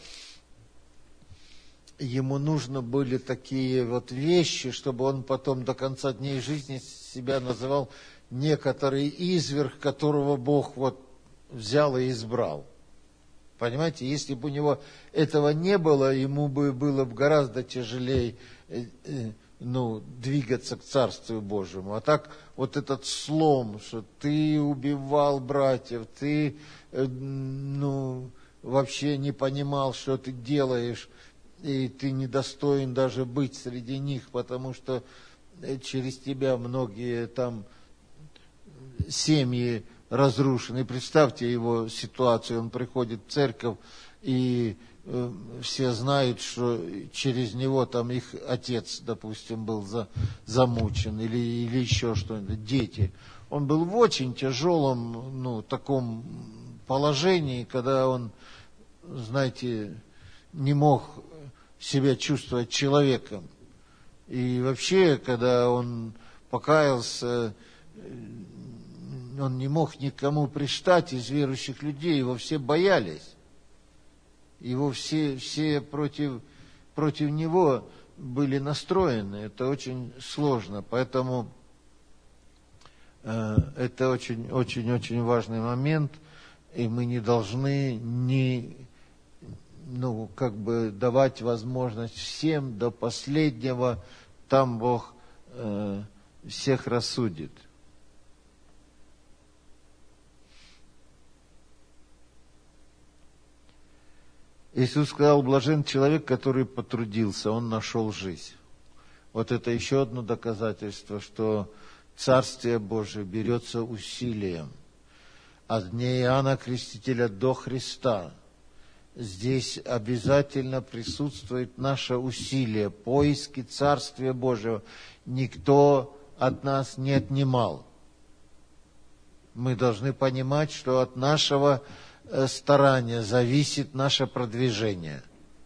Ему нужны были такие вот вещи, чтобы он потом до конца дней жизни себя называл некоторый изверг, которого Бог вот взял и избрал. Понимаете, если бы у него этого не было, ему бы было бы гораздо тяжелее ну, двигаться к Царству Божьему. А так вот этот слом, что ты убивал братьев, ты ну, вообще не понимал, что ты делаешь, и ты недостоин даже быть среди них, потому что через тебя многие там семьи разрушены. Представьте его ситуацию, он приходит в церковь, и э, все знают, что через него там их отец, допустим, был за, замучен, или, или еще что-нибудь, дети. Он был в очень тяжелом, ну, таком положении, когда он, знаете, не мог себя чувствовать человеком. И вообще, когда он покаялся, он не мог никому пристать из верующих людей, его все боялись. Его все, все против, против него были настроены. Это очень сложно. Поэтому э, это очень-очень-очень важный момент. И мы не должны не, ну, как бы давать возможность всем до последнего. Там Бог э, всех рассудит. Иисус сказал, блажен человек, который потрудился, он нашел жизнь. Вот это еще одно доказательство, что Царствие Божие берется усилием. От дней Иоанна Крестителя до Христа здесь обязательно присутствует наше усилие, поиски Царствия Божьего. Никто от нас не отнимал. Мы должны понимать, что от нашего старания зависит наше продвижение.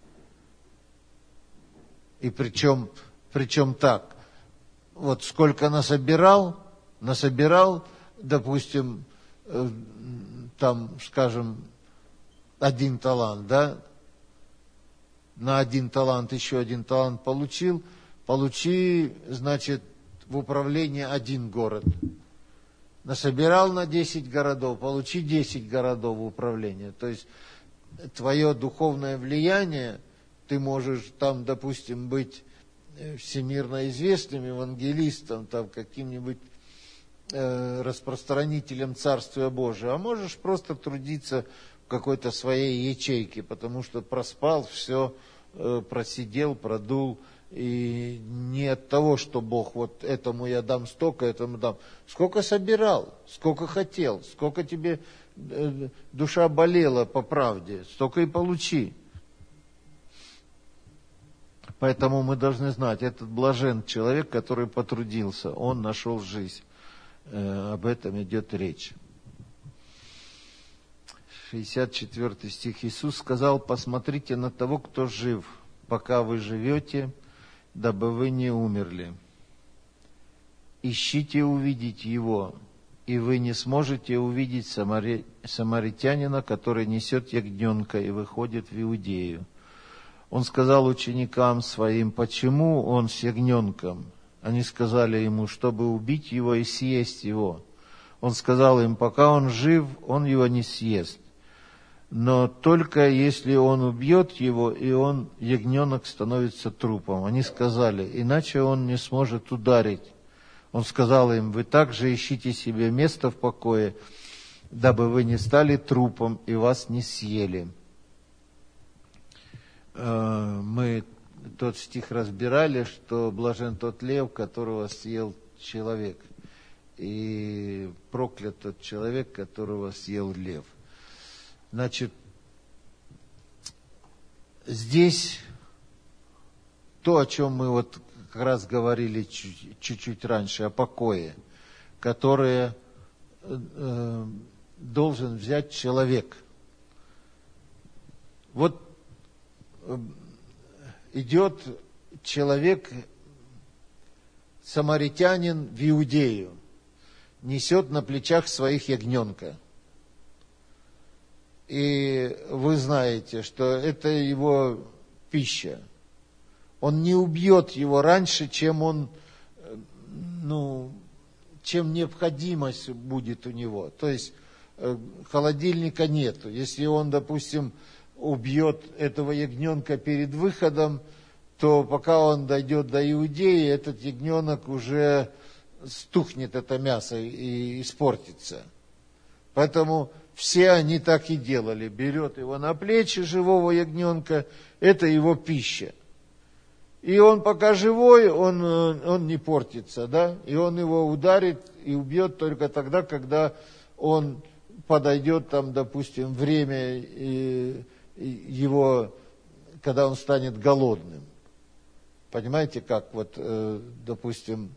И причем, причем так, вот сколько насобирал, насобирал, допустим, там, скажем, один талант, да, на один талант еще один талант получил, получи, значит, в управление один город. Насобирал на десять городов, получи десять городов в управление. То есть твое духовное влияние, ты можешь там, допустим, быть всемирно известным евангелистом, там каким-нибудь э, распространителем Царствия Божия, а можешь просто трудиться в какой-то своей ячейке, потому что проспал, все э, просидел, продул. И не от того, что Бог, вот этому я дам столько, этому дам. Сколько собирал, сколько хотел, сколько тебе э, душа болела по правде, столько и получи. Поэтому мы должны знать, этот блажен человек, который потрудился, он нашел жизнь. Э, об этом идет речь. шестьдесят четвёртый стих. Иисус сказал, посмотрите на того, кто жив, пока вы живете, дабы вы не умерли. Ищите увидеть его, и вы не сможете увидеть самари... самаритянина, который несет ягненка и выходит в Иудею. Он сказал ученикам своим, почему он с ягненком? Они сказали ему, чтобы убить его и съесть его. Он сказал им, пока он жив, он его не съест. но только если он убьет его, и он, ягненок, становится трупом. Они сказали, иначе он не сможет ударить. Он сказал им, вы также ищите себе место в покое, дабы вы не стали трупом и вас не съели. Мы тот стих разбирали, что блажен тот лев, которого съел человек, и проклят тот человек, которого съел лев. Значит, здесь то, о чем мы вот как раз говорили чуть-чуть раньше, о покое, которое э, должен взять человек. Вот э, идет человек, самаритянин, в Иудею, несет на плечах своих ягненка. И вы знаете, что это его пища. Он не убьет его раньше, чем он, ну, чем необходимость будет у него. То есть холодильника нету. Если он, допустим, убьет этого ягненка перед выходом, то пока он дойдет до Иудеи, этот ягненок уже стухнет, это мясо, и испортится. Поэтому все они так и делали. Берет его на плечи, живого ягненка, это его пища. И он пока живой, он, он не портится, да? И он его ударит и убьет только тогда, когда он подойдет, там, допустим, время его, когда он станет голодным. Понимаете, как вот, допустим,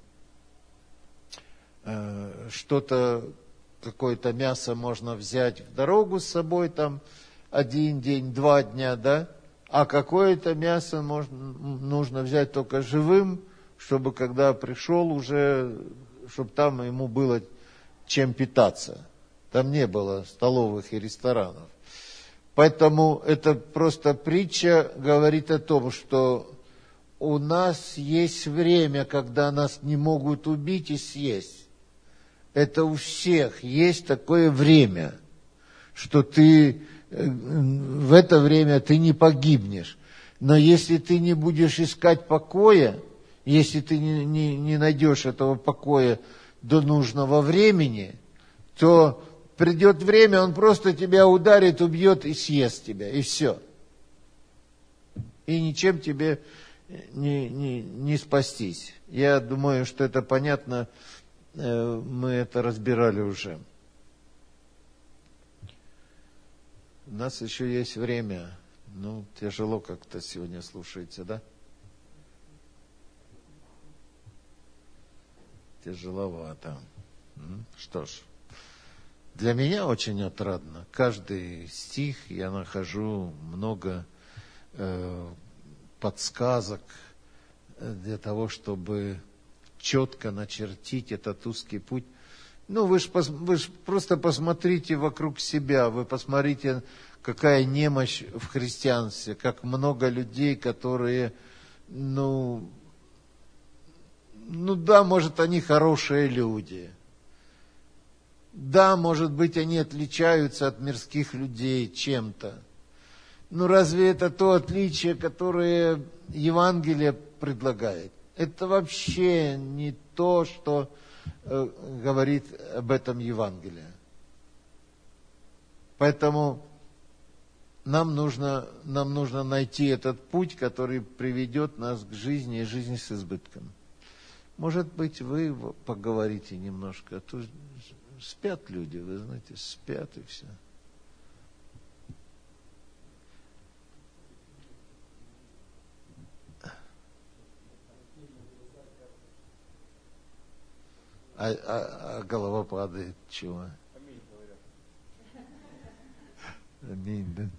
что-то, какое-то мясо можно взять в дорогу с собой, там, один день, два дня, да? А какое-то мясо можно, нужно взять только живым, чтобы когда пришел уже, чтобы там ему было чем питаться. Там не было столовых и ресторанов. Поэтому это просто притча говорит о том, что у нас есть время, когда нас не могут убить и съесть. Это у всех есть такое время, что ты в это время ты не погибнешь. Но если ты не будешь искать покоя, если ты не, не, не найдешь этого покоя до нужного времени, то придет время, он просто тебя ударит, убьет и съест тебя, и все. И ничем тебе не, не, не спастись. Я думаю, что это понятно, мы это разбирали уже. У нас еще есть время. Ну, тяжело как-то сегодня слушается, да? Тяжеловато. Что ж, для меня очень отрадно. Каждый стих я нахожу много э, подсказок для того, чтобы четко начертить этот узкий путь. Ну, вы же вы ж просто посмотрите вокруг себя, вы посмотрите, какая немощь в христианстве, как много людей, которые, ну, ну да, может, они хорошие люди. Да, может быть, они отличаются от мирских людей чем-то. Но разве это то отличие, которое Евангелие предлагает? Это вообще не то, что э, говорит об этом Евангелие. Поэтому нам нужно, нам нужно найти этот путь, который приведет нас к жизни и жизни с избытком. Может быть, вы поговорите немножко, а то спят люди, вы знаете, спят и все. А, а, а голова падает, чего? Аминь, говорят. Аминь, да.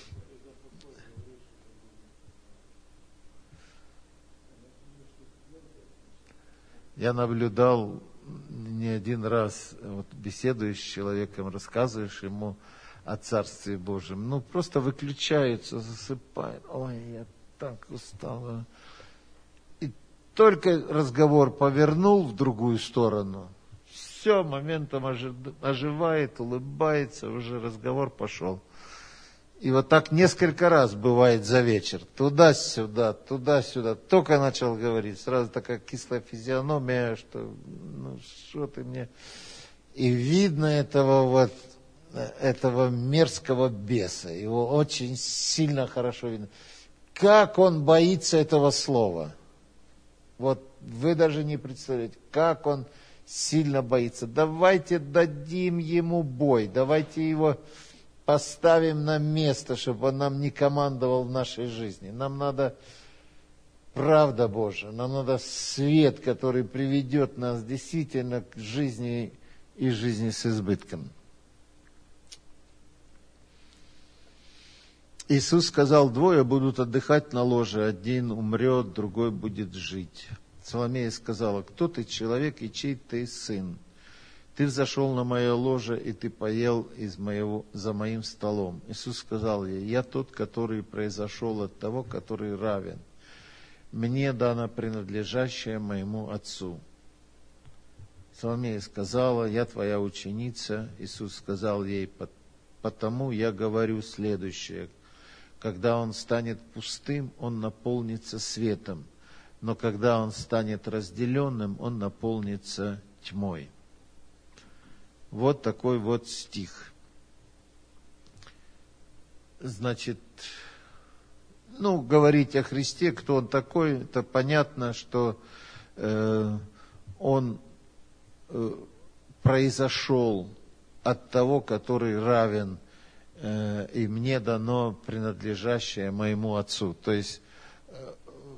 Я наблюдал не один раз, вот беседуешь с человеком, рассказываешь ему о Царстве Божьем, ну просто выключается, засыпает. Ой, я так устал. И только разговор повернул в другую сторону, все, моментом оживает, улыбается, уже разговор пошел. И вот так несколько раз бывает за вечер. Туда-сюда, туда-сюда. Только начал говорить, сразу такая кислая физиономия, что ну что ты мне... И видно этого вот, этого мерзкого беса. Его очень сильно хорошо видно. Как он боится этого слова. Вот вы даже не представляете, как он сильно боится. Давайте дадим ему бой, давайте его поставим на место, чтобы он нам не командовал в нашей жизни. Нам надо правда Божия, нам надо свет, который приведет нас действительно к жизни и жизни с избытком. Иисус сказал, двое будут отдыхать на ложе, один умрет, другой будет жить. Соломея сказала, кто ты, человек, и чей ты сын? Ты взошел на мое ложе, и ты поел из моего, за моим столом. Иисус сказал ей, я тот, который произошел от того, который равен. Мне дано принадлежащее моему Отцу. Соломея сказала, я твоя ученица. Иисус сказал ей, потому я говорю следующее. Когда он станет пустым, он наполнится светом. Но когда он станет разделенным, он наполнится тьмой. Вот такой вот стих. Значит, ну, говорить о Христе, кто он такой, это понятно, что э, он э, произошел от того, который равен, э, и мне дано принадлежащее моему Отцу. То есть, э,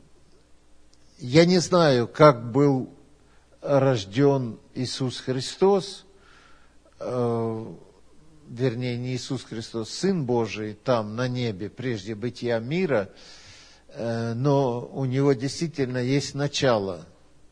я не знаю, как был рожден Иисус Христос, вернее, не Иисус Христос, Сын Божий там на небе, прежде бытия мира, но у него действительно есть начало.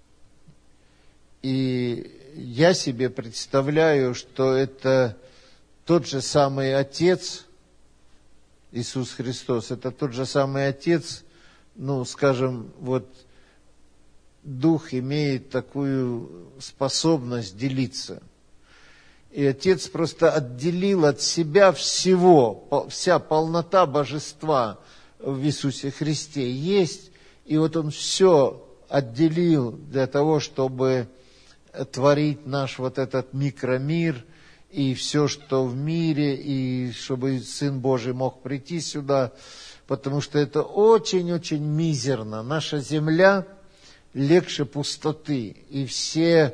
И я себе представляю, что это тот же самый Отец, Иисус Христос, это тот же самый Отец, ну, скажем, вот Дух имеет такую способность делиться. И Отец просто отделил от себя всего, вся полнота божества в Иисусе Христе есть. И вот Он все отделил для того, чтобы творить наш вот этот микромир и все, что в мире, и чтобы Сын Божий мог прийти сюда, потому что это очень-очень мизерно. Наша земля легче пустоты, и все...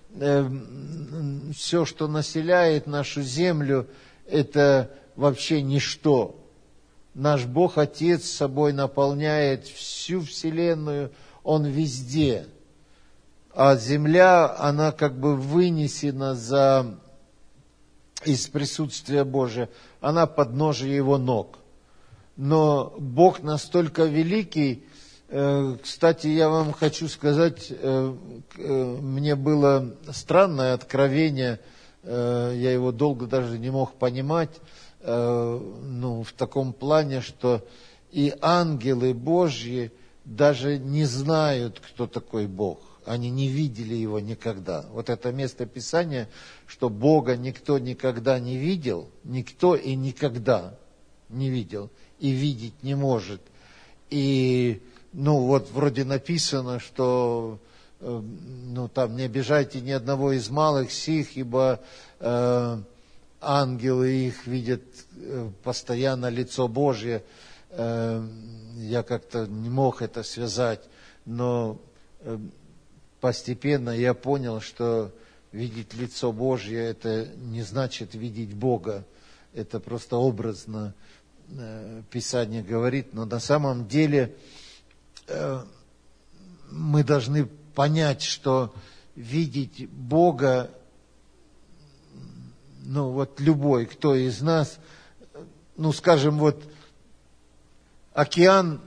все, что населяет нашу землю, это вообще ничто. Наш Бог Отец собой наполняет всю вселенную, Он везде. А земля, она как бы вынесена за, из присутствия Божия, она подножие Его ног. Но Бог настолько великий. Кстати, я вам хочу сказать, мне было странное откровение, я его долго даже не мог понимать, ну, в таком плане, что и ангелы Божьи даже не знают, кто такой Бог. Они не видели Его никогда. Вот это место Писания, что Бога никто никогда не видел, никто и никогда не видел, и видеть не может. И ну, вот вроде написано, что, э, ну, там, не обижайте ни одного из малых сих, ибо э, ангелы их видят э, постоянно лицо Божье. Э, я как-то не мог это связать, но э, постепенно я понял, что видеть лицо Божье, это не значит видеть Бога. Это просто образно э, Писание говорит, но на самом деле... мы должны понять, что видеть Бога, ну вот любой, кто из нас, ну скажем, вот океан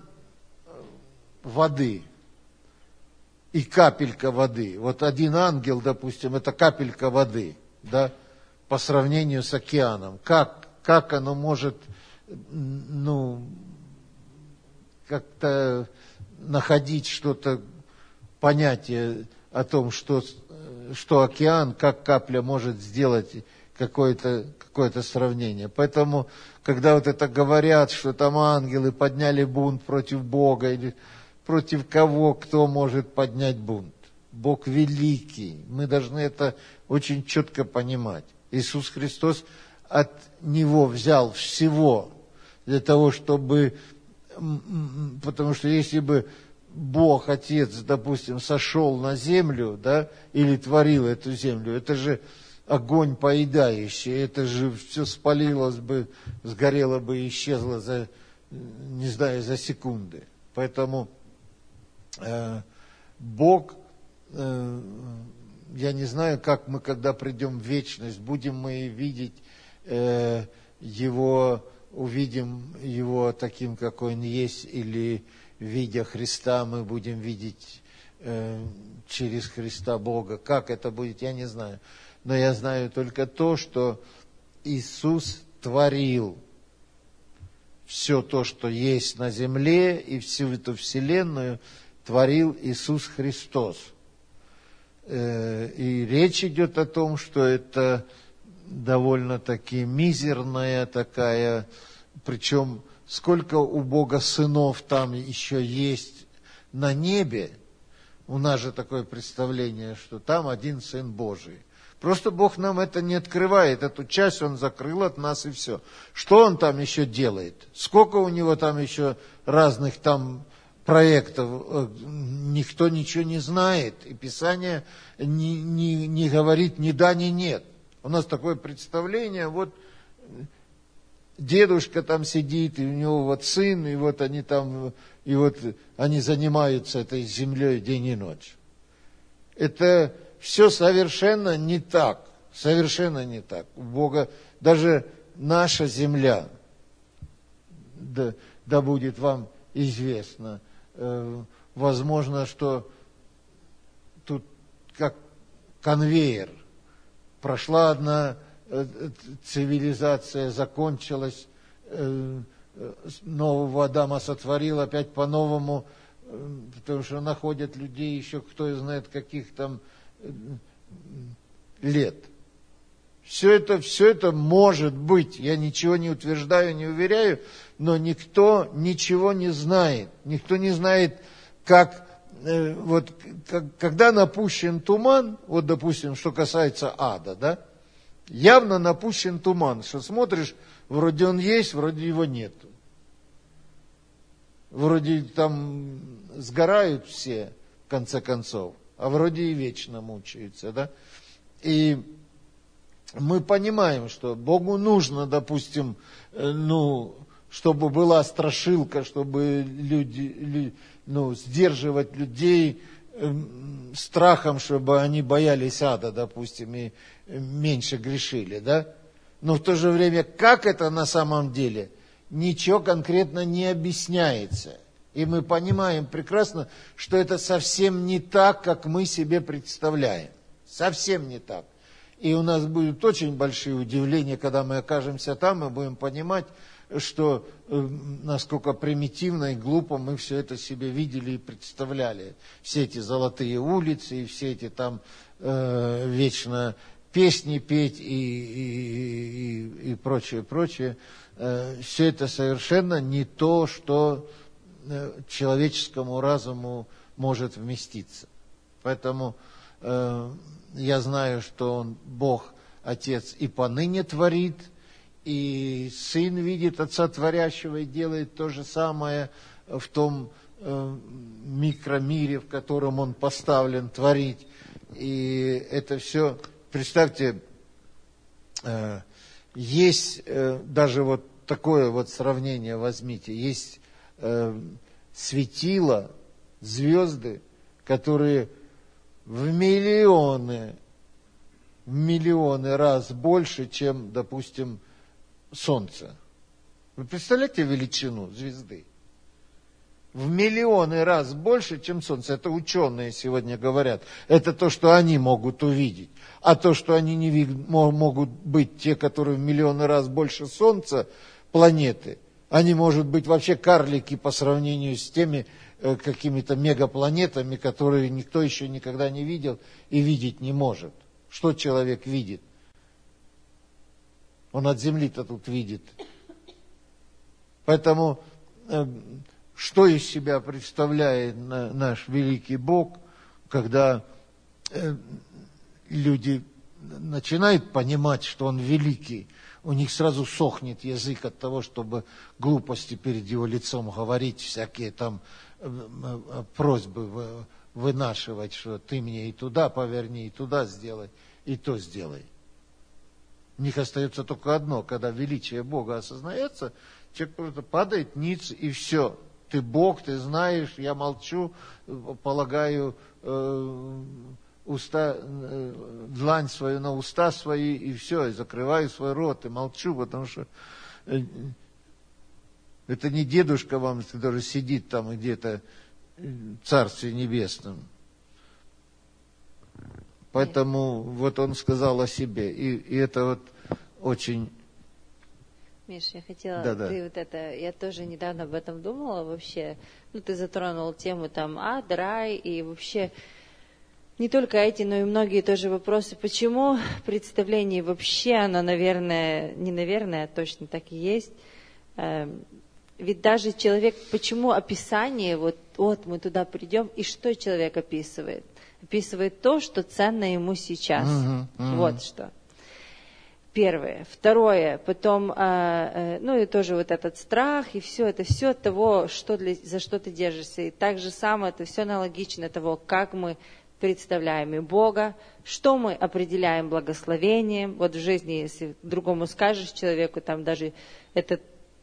воды и капелька воды. Вот один ангел, допустим, это капелька воды, да, по сравнению с океаном. Как, как оно может, ну, как-то... находить что-то, понятие о том, что, что океан, как капля может сделать какое-то, какое-то сравнение. Поэтому, когда вот это говорят, что там ангелы подняли бунт против Бога, или против кого, кто может поднять бунт? Бог великий. Мы должны это очень четко понимать. Иисус Христос от Него взял всего для того, чтобы... Потому что если бы Бог, Отец, допустим, сошел на землю, да, или творил эту землю, это же огонь поедающий, это же все спалилось бы, сгорело бы и исчезло за, не знаю, за секунды. Поэтому э, Бог, э, я не знаю, как мы, когда придем в вечность, будем мы видеть э, Его, увидим Его таким, какой Он есть, или видя Христа, мы будем видеть э, через Христа Бога. Как это будет, я не знаю. Но я знаю только то, что Иисус творил все то, что есть на земле, и всю эту вселенную творил Иисус Христос. Э, и речь идет о том, что это довольно-таки мизерная такая, причем сколько у Бога сынов там еще есть на небе. У нас же такое представление, что там один Сын Божий. Просто Бог нам это не открывает, эту часть Он закрыл от нас и все. Что Он там еще делает? Сколько у Него там еще разных там проектов? Никто ничего не знает. И Писание не, не, не говорит ни да, ни нет. У нас такое представление, вот дедушка там сидит, и у него вот сын, и вот они там, и вот они занимаются этой землей день и ночь. Это все совершенно не так, совершенно не так. У Бога даже наша земля, да, да будет вам известно, э, возможно, что тут как конвейер. Прошла одна э, цивилизация, закончилась, э, э, нового Адама сотворил, опять по-новому, э, потому что находят людей еще, кто знает, каких там э, лет. Все это, все это может быть, я ничего не утверждаю, не уверяю, но никто ничего не знает. Никто не знает, как, э, вот, как, когда напущен туман, вот, допустим, что касается ада, да, явно напущен туман, что смотришь, вроде он есть, вроде его нету. Вроде там сгорают все, в конце концов, а вроде и вечно мучаются, да. И мы понимаем, что Богу нужно, допустим, ну, чтобы была страшилка, чтобы люди, ну, сдерживать людей страхом, чтобы они боялись ада, допустим, и меньше грешили, да? Но в то же время, как это на самом деле, ничего конкретно не объясняется. И мы понимаем прекрасно, что это совсем не так, как мы себе представляем. Совсем не так. И у нас будут очень большие удивления, когда мы окажемся там, мы будем понимать, что э, насколько примитивно и глупо мы все это себе видели и представляли. Все эти золотые улицы, и все эти там э, вечно песни петь и, и, и, и прочее, прочее. Э, все это совершенно не то, что э, человеческому разуму может вместиться. Поэтому э, я знаю, что Он, Бог, Отец, и поныне творит, и Сын видит Отца Творящего и делает то же самое в том э, микромире, в котором Он поставлен творить. И это все, представьте, э, есть э, даже вот такое вот сравнение возьмите, есть э, светила, звезды, которые в миллионы, в миллионы раз больше, чем, допустим, Солнце. Вы представляете величину звезды? В миллионы раз больше, чем Солнце. Это ученые сегодня говорят. Это то, что они могут увидеть. А то, что они не видят, могут быть те, которые в миллионы раз больше Солнца, планеты, они, может быть, вообще карлики по сравнению с теми э, какими-то мегапланетами, которые никто еще никогда не видел и видеть не может. Что человек видит? Он от земли-то тут видит. Поэтому, что из себя представляет наш великий Бог, когда люди начинают понимать, что Он великий, у них сразу сохнет язык от того, чтобы глупости перед Его лицом говорить, всякие там просьбы вынашивать, что ты мне и туда поверни, и туда сделай, и то сделай. У них остается только одно, когда величие Бога осознается, человек просто падает ниц, и все. Ты Бог, ты знаешь, я молчу, полагаю э, уста, э, длань свою на уста свои, и все, и закрываю свой рот, и молчу, потому что э, это не дедушка вам, который сидит там где-то в Царстве Небесном. Поэтому вот он сказал о себе. И, и это вот очень... Миш, я хотела, да, да. ты вот это, я тоже недавно об этом думала вообще. Ну, ты затронул тему там ад, рай и вообще не только эти, но и многие тоже вопросы. Почему представление вообще, оно, наверное, не наверное, а точно так и есть. Ведь даже человек, почему описание, вот, вот мы туда придем, и что человек описывает? Описывает то, что ценно ему сейчас. Uh-huh, uh-huh. Вот что. Первое. Второе. Потом, э, ну и тоже вот этот страх, и все это, все от того, что для, за что ты держишься. И так же самое, это все аналогично того, как мы представляем и Бога, что мы определяем благословением. Вот в жизни, если другому скажешь человеку, там даже это...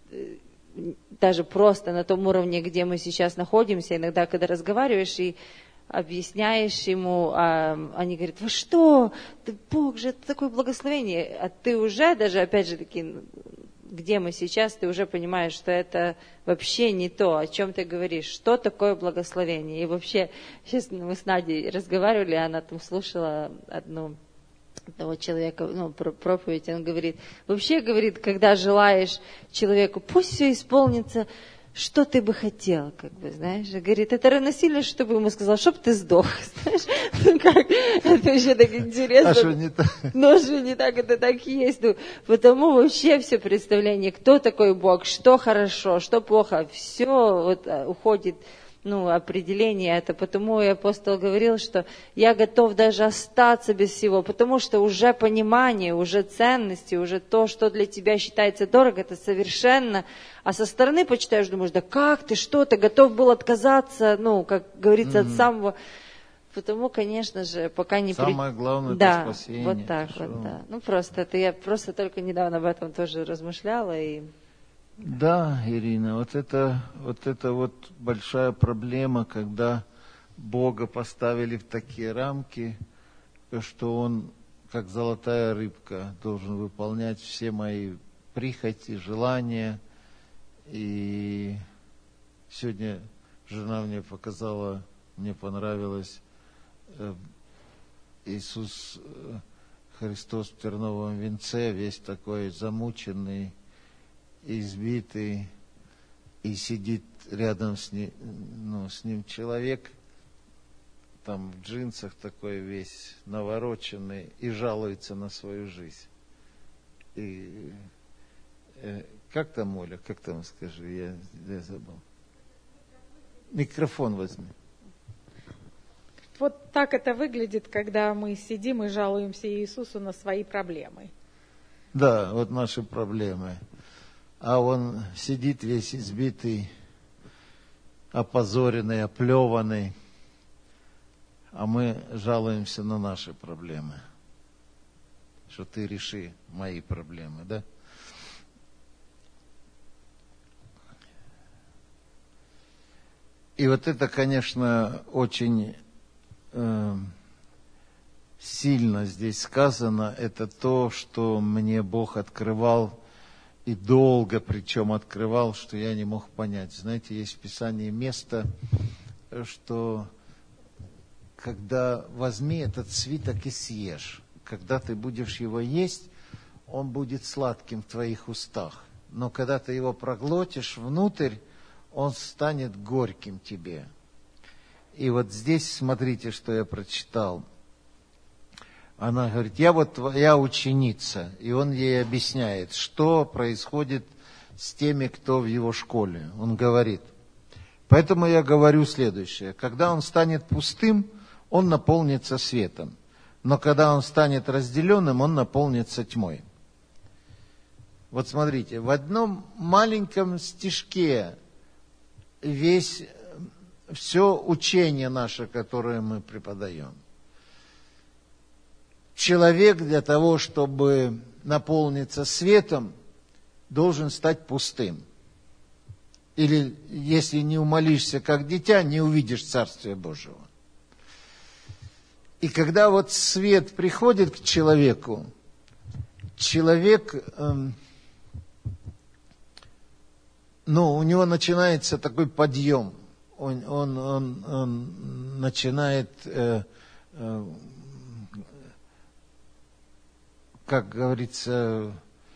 даже просто на том уровне, где мы сейчас находимся, иногда, когда разговариваешь и объясняешь ему, а, они говорят, вы что, ты, Бог же, это такое благословение, а ты уже даже, опять же таки, где мы сейчас, ты уже понимаешь, что это вообще не то, о чем ты говоришь, что такое благословение. И вообще, сейчас мы с Надей разговаривали, она там слушала одну того человека, ну, проповедь, он говорит, вообще, говорит, когда желаешь человеку, пусть все исполнится, что ты бы хотел, как бы, знаешь, говорит, это равносильно, чтобы ему сказал, чтоб ты сдох, знаешь, ну как, это вообще так интересно. А что не так? Ну, что не так, это так и есть, ну, потому вообще все представление, кто такой Бог, что хорошо, что плохо, все вот уходит, ну, определение это, потому и апостол говорил, что я готов даже остаться без всего, потому что уже понимание, уже ценности, уже то, что для тебя считается дорого, это совершенно, а со стороны почитаешь, думаешь, да как ты, что ты, готов был отказаться, ну, как говорится, mm-hmm. от самого, потому, конечно же, пока не... Самое при... главное, да, это спасение. Вот так Хорошо. вот, да. Ну, просто это я просто только недавно об этом тоже размышляла и... Да, Ирина, вот это, вот это вот большая проблема, когда Бога поставили в такие рамки, что Он, как золотая рыбка, должен выполнять все мои прихоти, желания. И сегодня жена мне показала, мне понравилось, Иисус Христос в терновом венце, весь такой замученный, избитый, и сидит рядом с ним, ну, с ним человек, там в джинсах такой весь навороченный, и жалуется на свою жизнь. И э, как там, Оля, как там, скажи, я, я забыл. Микрофон возьми. Вот так это выглядит, когда мы сидим и жалуемся Иисусу на свои проблемы. Да, вот наши проблемы. А он сидит весь избитый, опозоренный, оплеванный, а мы жалуемся на наши проблемы. Что ты реши мои проблемы, да? И вот это, конечно, очень э, сильно здесь сказано. Это то, что мне Бог открывал, и долго причем открывал, что я не мог понять. Знаете, есть в Писании место, что когда возьми этот свиток и съешь, когда ты будешь его есть, он будет сладким в твоих устах. Но когда ты его проглотишь внутрь, он станет горьким тебе. И вот здесь смотрите, что я прочитал. Она говорит, я вот твоя ученица. И он ей объясняет, что происходит с теми, кто в его школе. Он говорит, поэтому я говорю следующее. Когда он станет пустым, он наполнится светом. Но когда он станет разделенным, он наполнится тьмой. Вот смотрите, в одном маленьком стишке весь, все учение наше, которое мы преподаем. Человек для того, чтобы наполниться светом, должен стать пустым. Или, если не умолишься как дитя, не увидишь Царствия Божьего. И когда вот свет приходит к человеку, человек, эм, ну, у него начинается такой подъем. Он, он, он, он начинает, э, э, как говорится,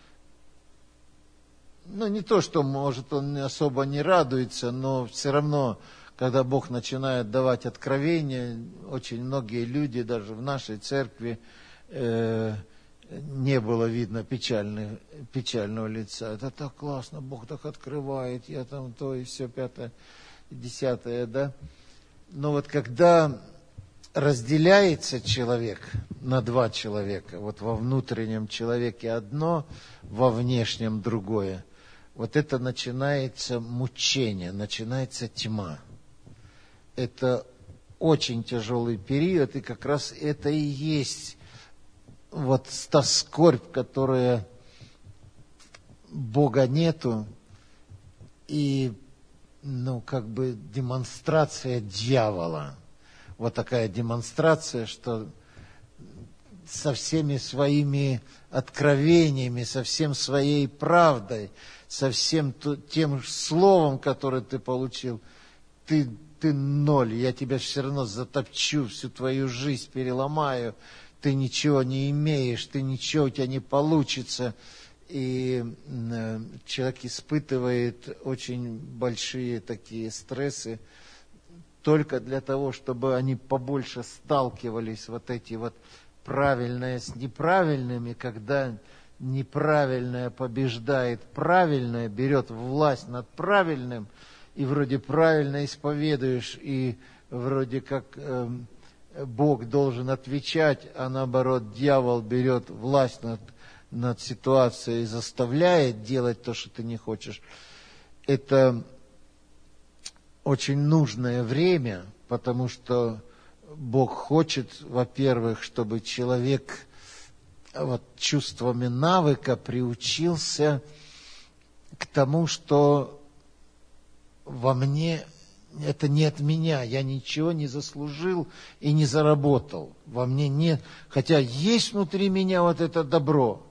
ну, не то, что, может, он особо не радуется, но все равно, когда Бог начинает давать откровения, очень многие люди, даже в нашей церкви, э, не было видно печальных, печального лица. Это так классно, Бог так открывает, я там то и все, пятое, десятое, да. Но вот когда разделяется человек на два человека, вот во внутреннем человеке одно, во внешнем другое, вот это начинается мучение, начинается тьма. Это очень тяжелый период, и как раз это и есть вот та скорбь, которая Бога нету, и, ну, как бы демонстрация дьявола. Вот такая демонстрация, что со всеми своими откровениями, со всем своей правдой, со всем тем словом, которое ты получил, ты, ты ноль, я тебя все равно затопчу, всю твою жизнь переломаю, ты ничего не имеешь, ты ничего у тебя не получится. И человек испытывает очень большие такие стрессы только для того, чтобы они побольше сталкивались, вот эти вот правильное с неправильными, когда неправильное побеждает правильное, берет власть над правильным, и вроде правильно исповедуешь, и вроде как э, Бог должен отвечать, а наоборот дьявол берет власть над, над ситуацией и заставляет делать то, что ты не хочешь. Это очень нужное время, потому что Бог хочет, во-первых, чтобы человек вот чувствами навыка приучился к тому, что во мне это не от меня, я ничего не заслужил и не заработал. Во мне нет, хотя есть внутри меня вот это добро,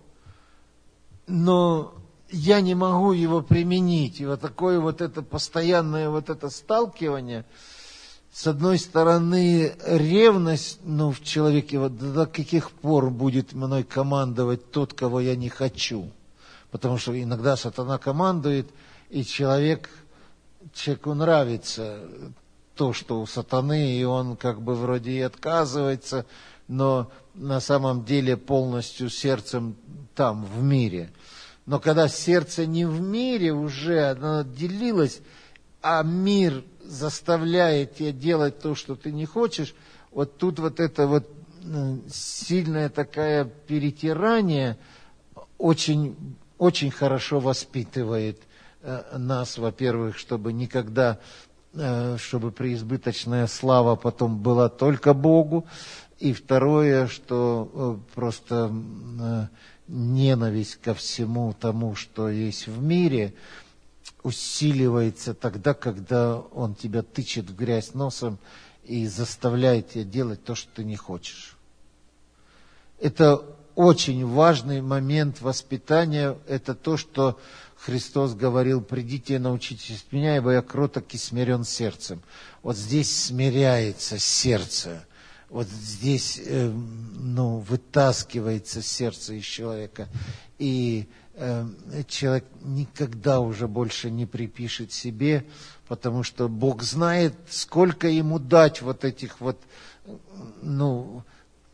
но я не могу его применить. И вот такое вот это постоянное вот это сталкивание, с одной стороны, ревность, ну, в человеке, вот до каких пор будет мной командовать тот, кого я не хочу. Потому что иногда сатана командует, и человек, человеку нравится то, что у сатаны, и он как бы вроде и отказывается, но на самом деле полностью сердцем там, в мире. Но когда сердце не в мире уже, оно отделилось, а мир заставляет тебя делать то, что ты не хочешь, вот тут вот это вот сильное такое перетирание очень, очень хорошо воспитывает нас, во-первых, чтобы никогда, чтобы преизбыточная слава потом была только Богу, и второе, что просто ненависть ко всему тому, что есть в мире, усиливается тогда, когда он тебя тычет в грязь носом и заставляет тебя делать то, что ты не хочешь. Это очень важный момент воспитания. Это то, что Христос говорил: придите и научитесь от меня, ибо я кроток и смирен сердцем. Вот здесь смиряется сердце. Вот здесь э, ну, вытаскивается сердце из человека. И э, человек никогда уже больше не припишет себе, потому что Бог знает, сколько ему дать вот этих вот, ну,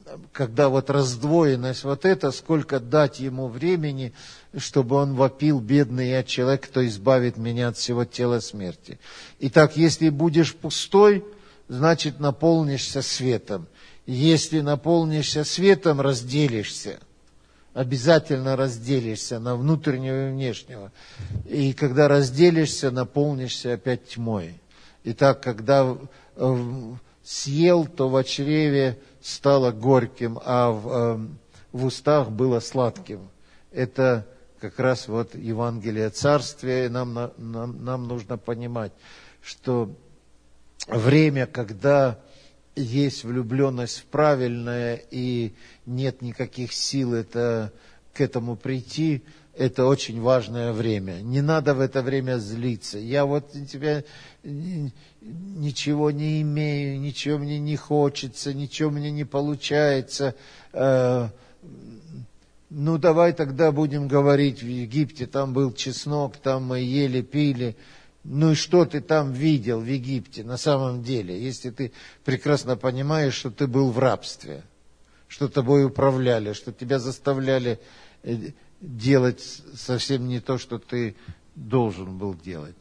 когда вот раздвоенность вот это, сколько дать ему времени, чтобы он вопил: бедный я человек, кто избавит меня от всего тела смерти. Итак, если будешь пустой, значит наполнишься светом. Если наполнишься светом, разделишься. Обязательно разделишься на внутреннего и внешнего. И когда разделишься, наполнишься опять тьмой. Итак, когда съел, то в чреве стало горьким, а в, в устах было сладким. Это как раз вот Евангелие Царствия. И нам, нам, нам нужно понимать, что время, когда есть влюбленность в правильное и нет никаких сил это, к этому прийти, это очень важное время. Не надо в это время злиться. Я вот тебя ничего не имею, ничего мне не хочется, ничего мне не получается. Ну, давай тогда будем говорить, в Египте там был чеснок, там мы ели, пили. Ну и что ты там видел в Египте на самом деле, если ты прекрасно понимаешь, что ты был в рабстве, что тобой управляли, что тебя заставляли делать совсем не то, что ты должен был делать.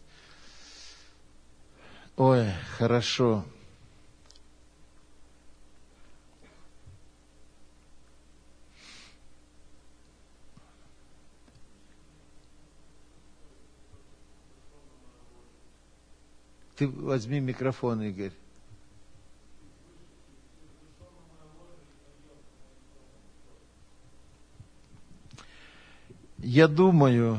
Ой, хорошо. Ты возьми микрофон, Игорь. Я думаю,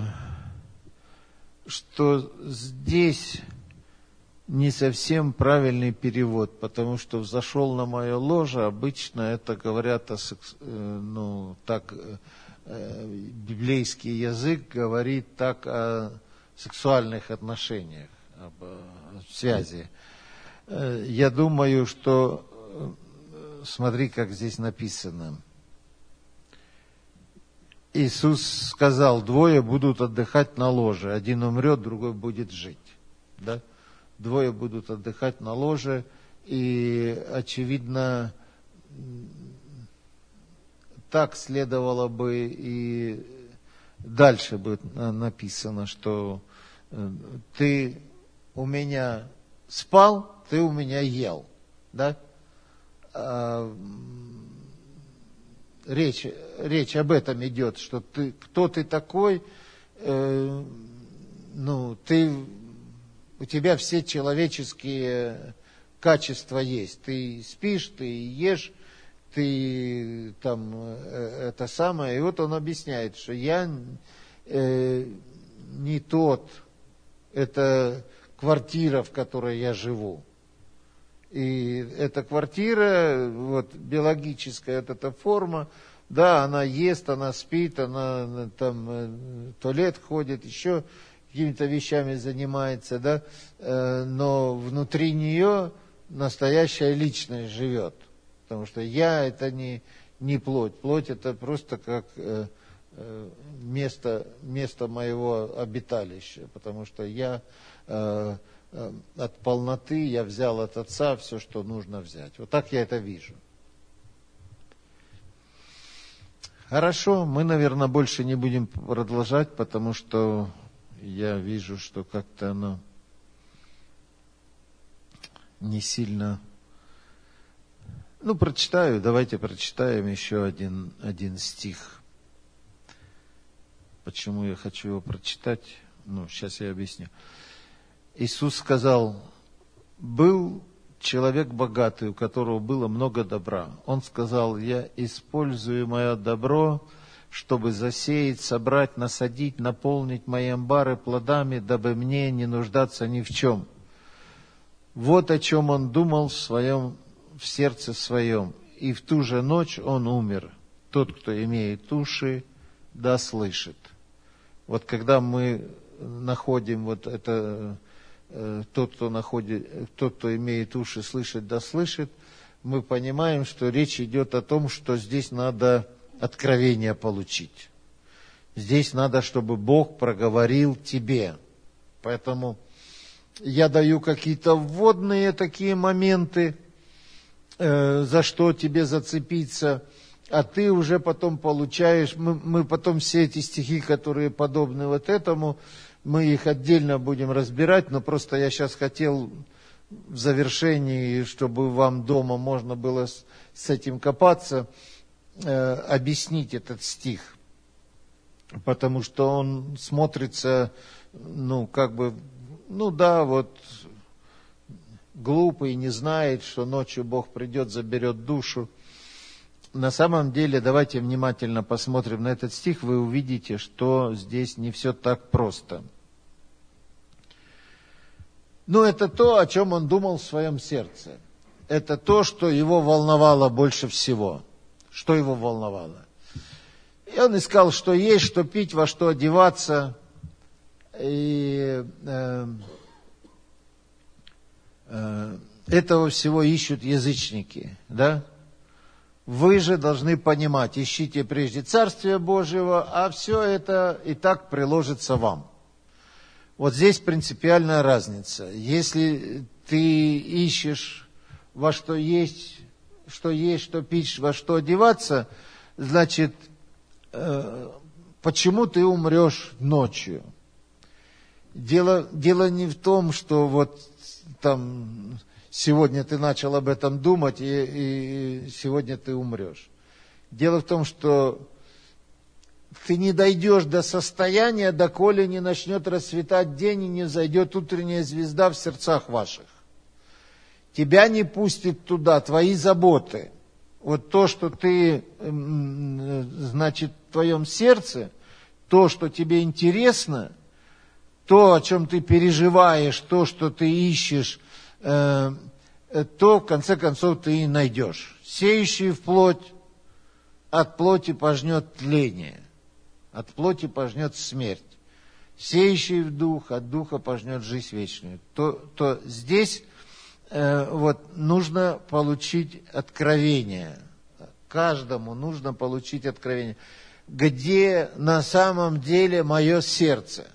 что здесь не совсем правильный перевод, потому что «взошел на мое ложе» обычно это говорят о секс... ну, так, библейский язык говорит так о сексуальных отношениях, об связи. Я думаю, что, смотри, как здесь написано. Иисус сказал: двое будут отдыхать на ложе, один умрет, другой будет жить. Да? Двое будут отдыхать на ложе, и, очевидно, так следовало бы и дальше будет написано, что ты у меня спал, ты у меня ел. Да? Речь, речь об этом идет, что ты, кто ты такой, э, ну, ты, у тебя все человеческие качества есть. Ты спишь, ты ешь, ты там, э, это самое. И вот он объясняет, что я э, не тот, это квартира, в которой я живу. И эта квартира, вот, биологическая, вот эта форма, да, она ест, она спит, она там в туалет ходит, еще какими-то вещами занимается, да, но внутри нее настоящая личность живет. Потому что я это не, не плоть. Плоть это просто как место, место моего обиталища, потому что я... от полноты я взял от Отца все, что нужно взять. Вот так я это вижу. Хорошо, мы, наверное, больше не будем продолжать, потому что я вижу, что как-то оно не сильно... Ну, прочитаю, давайте прочитаем еще один, один стих. Почему я хочу его прочитать? Ну, сейчас я объясню. Иисус сказал: был человек богатый, у которого было много добра. Он сказал: я использую мое добро, чтобы засеять, собрать, насадить, наполнить мои амбары плодами, дабы мне не нуждаться ни в чем. Вот о чем он думал в своем, в сердце своем. И в ту же ночь он умер. Тот, кто имеет уши, да слышит. Вот когда мы находим вот это... Тот, кто находит, тот, кто имеет уши слышать, да слышит, мы понимаем, что речь идет о том, что здесь надо откровение получить. Здесь надо, чтобы Бог проговорил тебе. Поэтому я даю какие-то вводные такие моменты, э, за что тебе зацепиться, а ты уже потом получаешь, мы, мы потом все эти стихи, которые подобны вот этому, мы их отдельно будем разбирать, но просто я сейчас хотел в завершении, чтобы вам дома можно было с, с этим копаться, э, объяснить этот стих, потому что он смотрится, ну, как бы, ну да, вот, глупый, не знает, что ночью Бог придет, заберет душу. На самом деле, давайте внимательно посмотрим на этот стих, вы увидите, что здесь не все так просто. Но это то, о чем он думал в своем сердце. Это то, что его волновало больше всего. Что его волновало? И он искал, что есть, что пить, во что одеваться. И э, э, этого всего ищут язычники, да? Вы же должны понимать, ищите прежде Царствия Божьего, а все это и так приложится вам. Вот здесь принципиальная разница. Если ты ищешь во что есть, что есть, что пить, во что одеваться, значит, э, почему ты умрешь ночью? Дело, дело не в том, что вот там сегодня ты начал об этом думать, и, и сегодня ты умрешь. Дело в том, что ты не дойдешь до состояния, доколе не начнет расцветать день и не взойдет утренняя звезда в сердцах ваших. Тебя не пустит туда твои заботы. Вот то, что ты, значит, в твоем сердце, то, что тебе интересно, то, о чем ты переживаешь, то, что ты ищешь, то, в конце концов, ты и найдешь. Сеющий в плоть от плоти пожнет тление. От плоти пожнет смерть. Сеющий в дух, от духа пожнет жизнь вечную. То, то здесь э, вот, нужно получить откровение. Каждому нужно получить откровение. Где на самом деле мое сердце?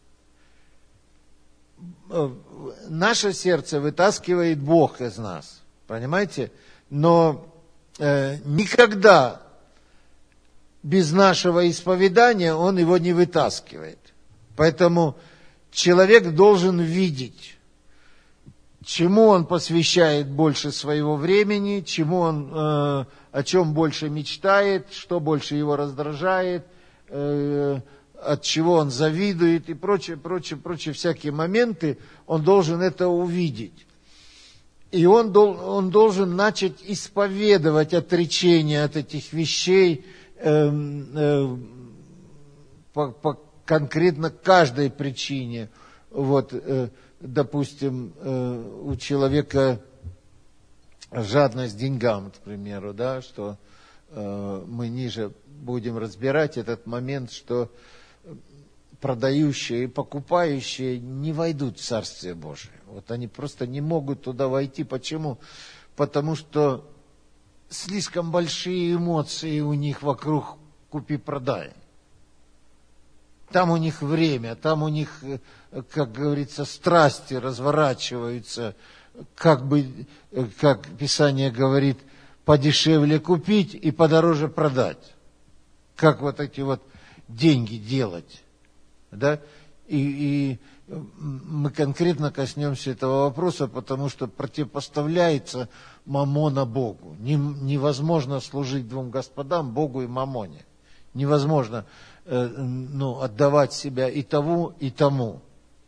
Наше сердце вытаскивает Бог из нас. Понимаете? Но э, никогда без нашего исповедания он его не вытаскивает. Поэтому человек должен видеть, чему он посвящает больше своего времени, чему он, э, о чем больше мечтает, что больше его раздражает, э, от чего он завидует и прочее, прочее, прочее, всякие моменты, он должен это увидеть. И он, дол, он должен начать исповедовать отречение от этих вещей, Э, э, по, по конкретно каждой причине. Вот, э, допустим, э, у человека жадность к деньгам, к примеру, да, что э, мы ниже будем разбирать этот момент, что продающие и покупающие не войдут в Царствие Божие. Вот они просто не могут туда войти. Почему? Потому что слишком большие эмоции у них вокруг купи-продай. Там у них время, там у них, как говорится, страсти разворачиваются, как бы, как Писание говорит, подешевле купить и подороже продать. Как вот эти вот деньги делать, да? И, и мы конкретно коснемся этого вопроса, потому что противопоставляется мамона Богу. Невозможно служить двум господам, Богу и мамоне. Невозможно э, ну, отдавать себя и тому, и тому.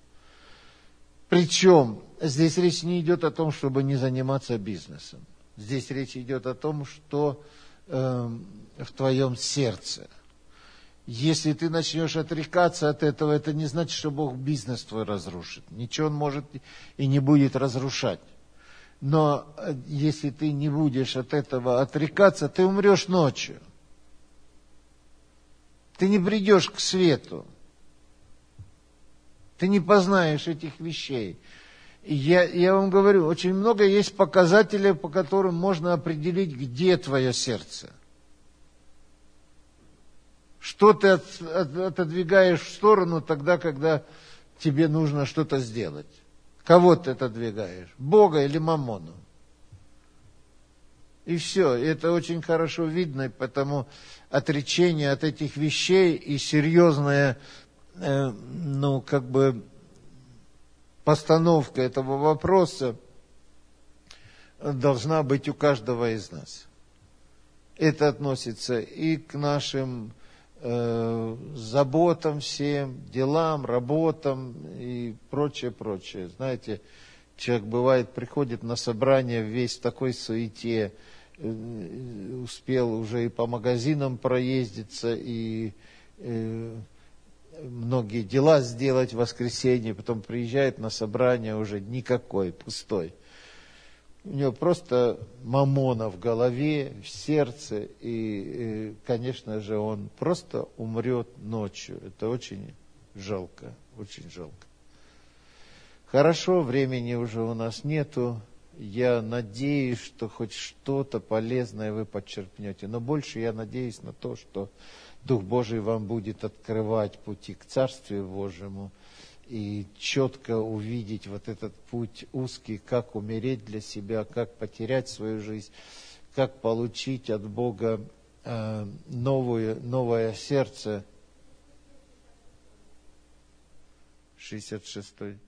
Причем здесь речь не идет о том, чтобы не заниматься бизнесом. Здесь речь идет о том, что э, в твоем сердце. Если ты начнешь отрекаться от этого, это не значит, что Бог бизнес твой разрушит. Ничего Он может и не будет разрушать. Но если ты не будешь от этого отрекаться, ты умрешь ночью. Ты не придешь к свету. Ты не познаешь этих вещей. И я, я вам говорю, очень много есть показателей, по которым можно определить, где твое сердце. Что ты от, от, отодвигаешь в сторону тогда, когда тебе нужно что-то сделать? Кого ты отодвигаешь? Бога или мамону? И все. Это очень хорошо видно, и потому отречение от этих вещей и серьезная, э, ну, как бы, постановка этого вопроса должна быть у каждого из нас. Это относится и к нашим э, заботам всем, делам, работам и прочее, прочее. Знаете, человек бывает, приходит на собрание весь в такой суете, э, успел уже и по магазинам проездиться, и э, многие дела сделать в воскресенье, потом приезжает на собрание уже никакой, пустой. У него просто мамона в голове, в сердце, и, конечно же, он просто умрет ночью. Это очень жалко, очень жалко. Хорошо, времени уже у нас нету. Я надеюсь, что хоть что-то полезное вы подчеркнете. Но больше я надеюсь на то, что Дух Божий вам будет открывать пути к Царствию Божьему и четко увидеть вот этот путь узкий, как умереть для себя, как потерять свою жизнь, как получить от Бога э, новое, новое сердце. шестьдесят шестой.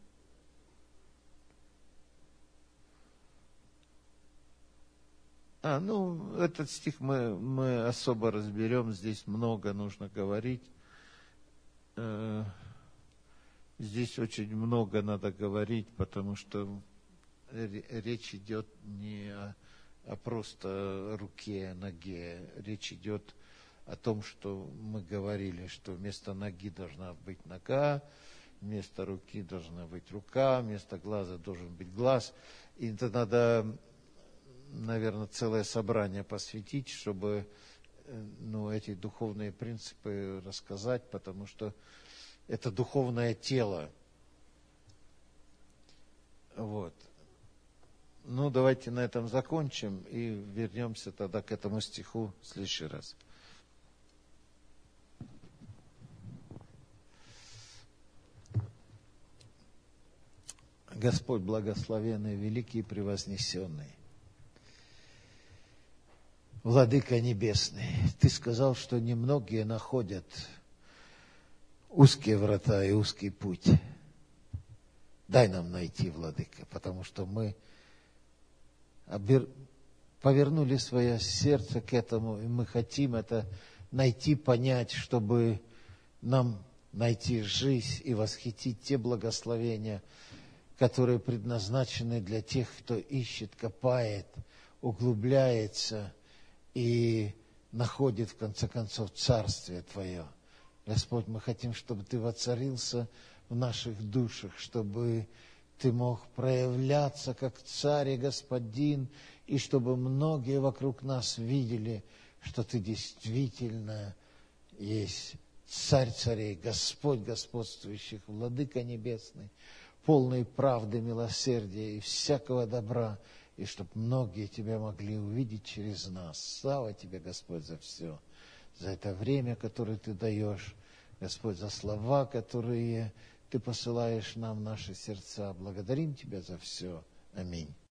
А, ну, этот стих мы, мы особо разберем, здесь много нужно говорить. Э, Здесь очень много надо говорить, потому что речь идет не о, о просто руке, ноге. Речь идет о том, что мы говорили, что вместо ноги должна быть нога, вместо руки должна быть рука, вместо глаза должен быть глаз. И это надо, наверное, целое собрание посвятить, чтобы ну, эти духовные принципы рассказать, потому что это духовное тело. Вот. Ну, давайте на этом закончим и вернемся тогда к этому стиху в следующий раз. Господь благословенный, великий и превознесенный, Владыка Небесный, Ты сказал, что немногие находят узкие врата и узкий путь. Дай нам найти, Владыка, потому что мы обер... повернули свое сердце к этому, и мы хотим это найти, понять, чтобы нам найти жизнь и восхитить те благословения, которые предназначены для тех, кто ищет, копает, углубляется и находит, в конце концов, Царствие Твое. Господь, мы хотим, чтобы Ты воцарился в наших душах, чтобы Ты мог проявляться как Царь и Господин, и чтобы многие вокруг нас видели, что Ты действительно есть Царь царей, Господь господствующих, Владыка Небесный, полный правды, милосердия и всякого добра, и чтобы многие Тебя могли увидеть через нас. Слава Тебе, Господь, за все, за это время, которое Ты даешь, Господь, за слова, которые Ты посылаешь нам в наши сердца. Благодарим Тебя за все. Аминь.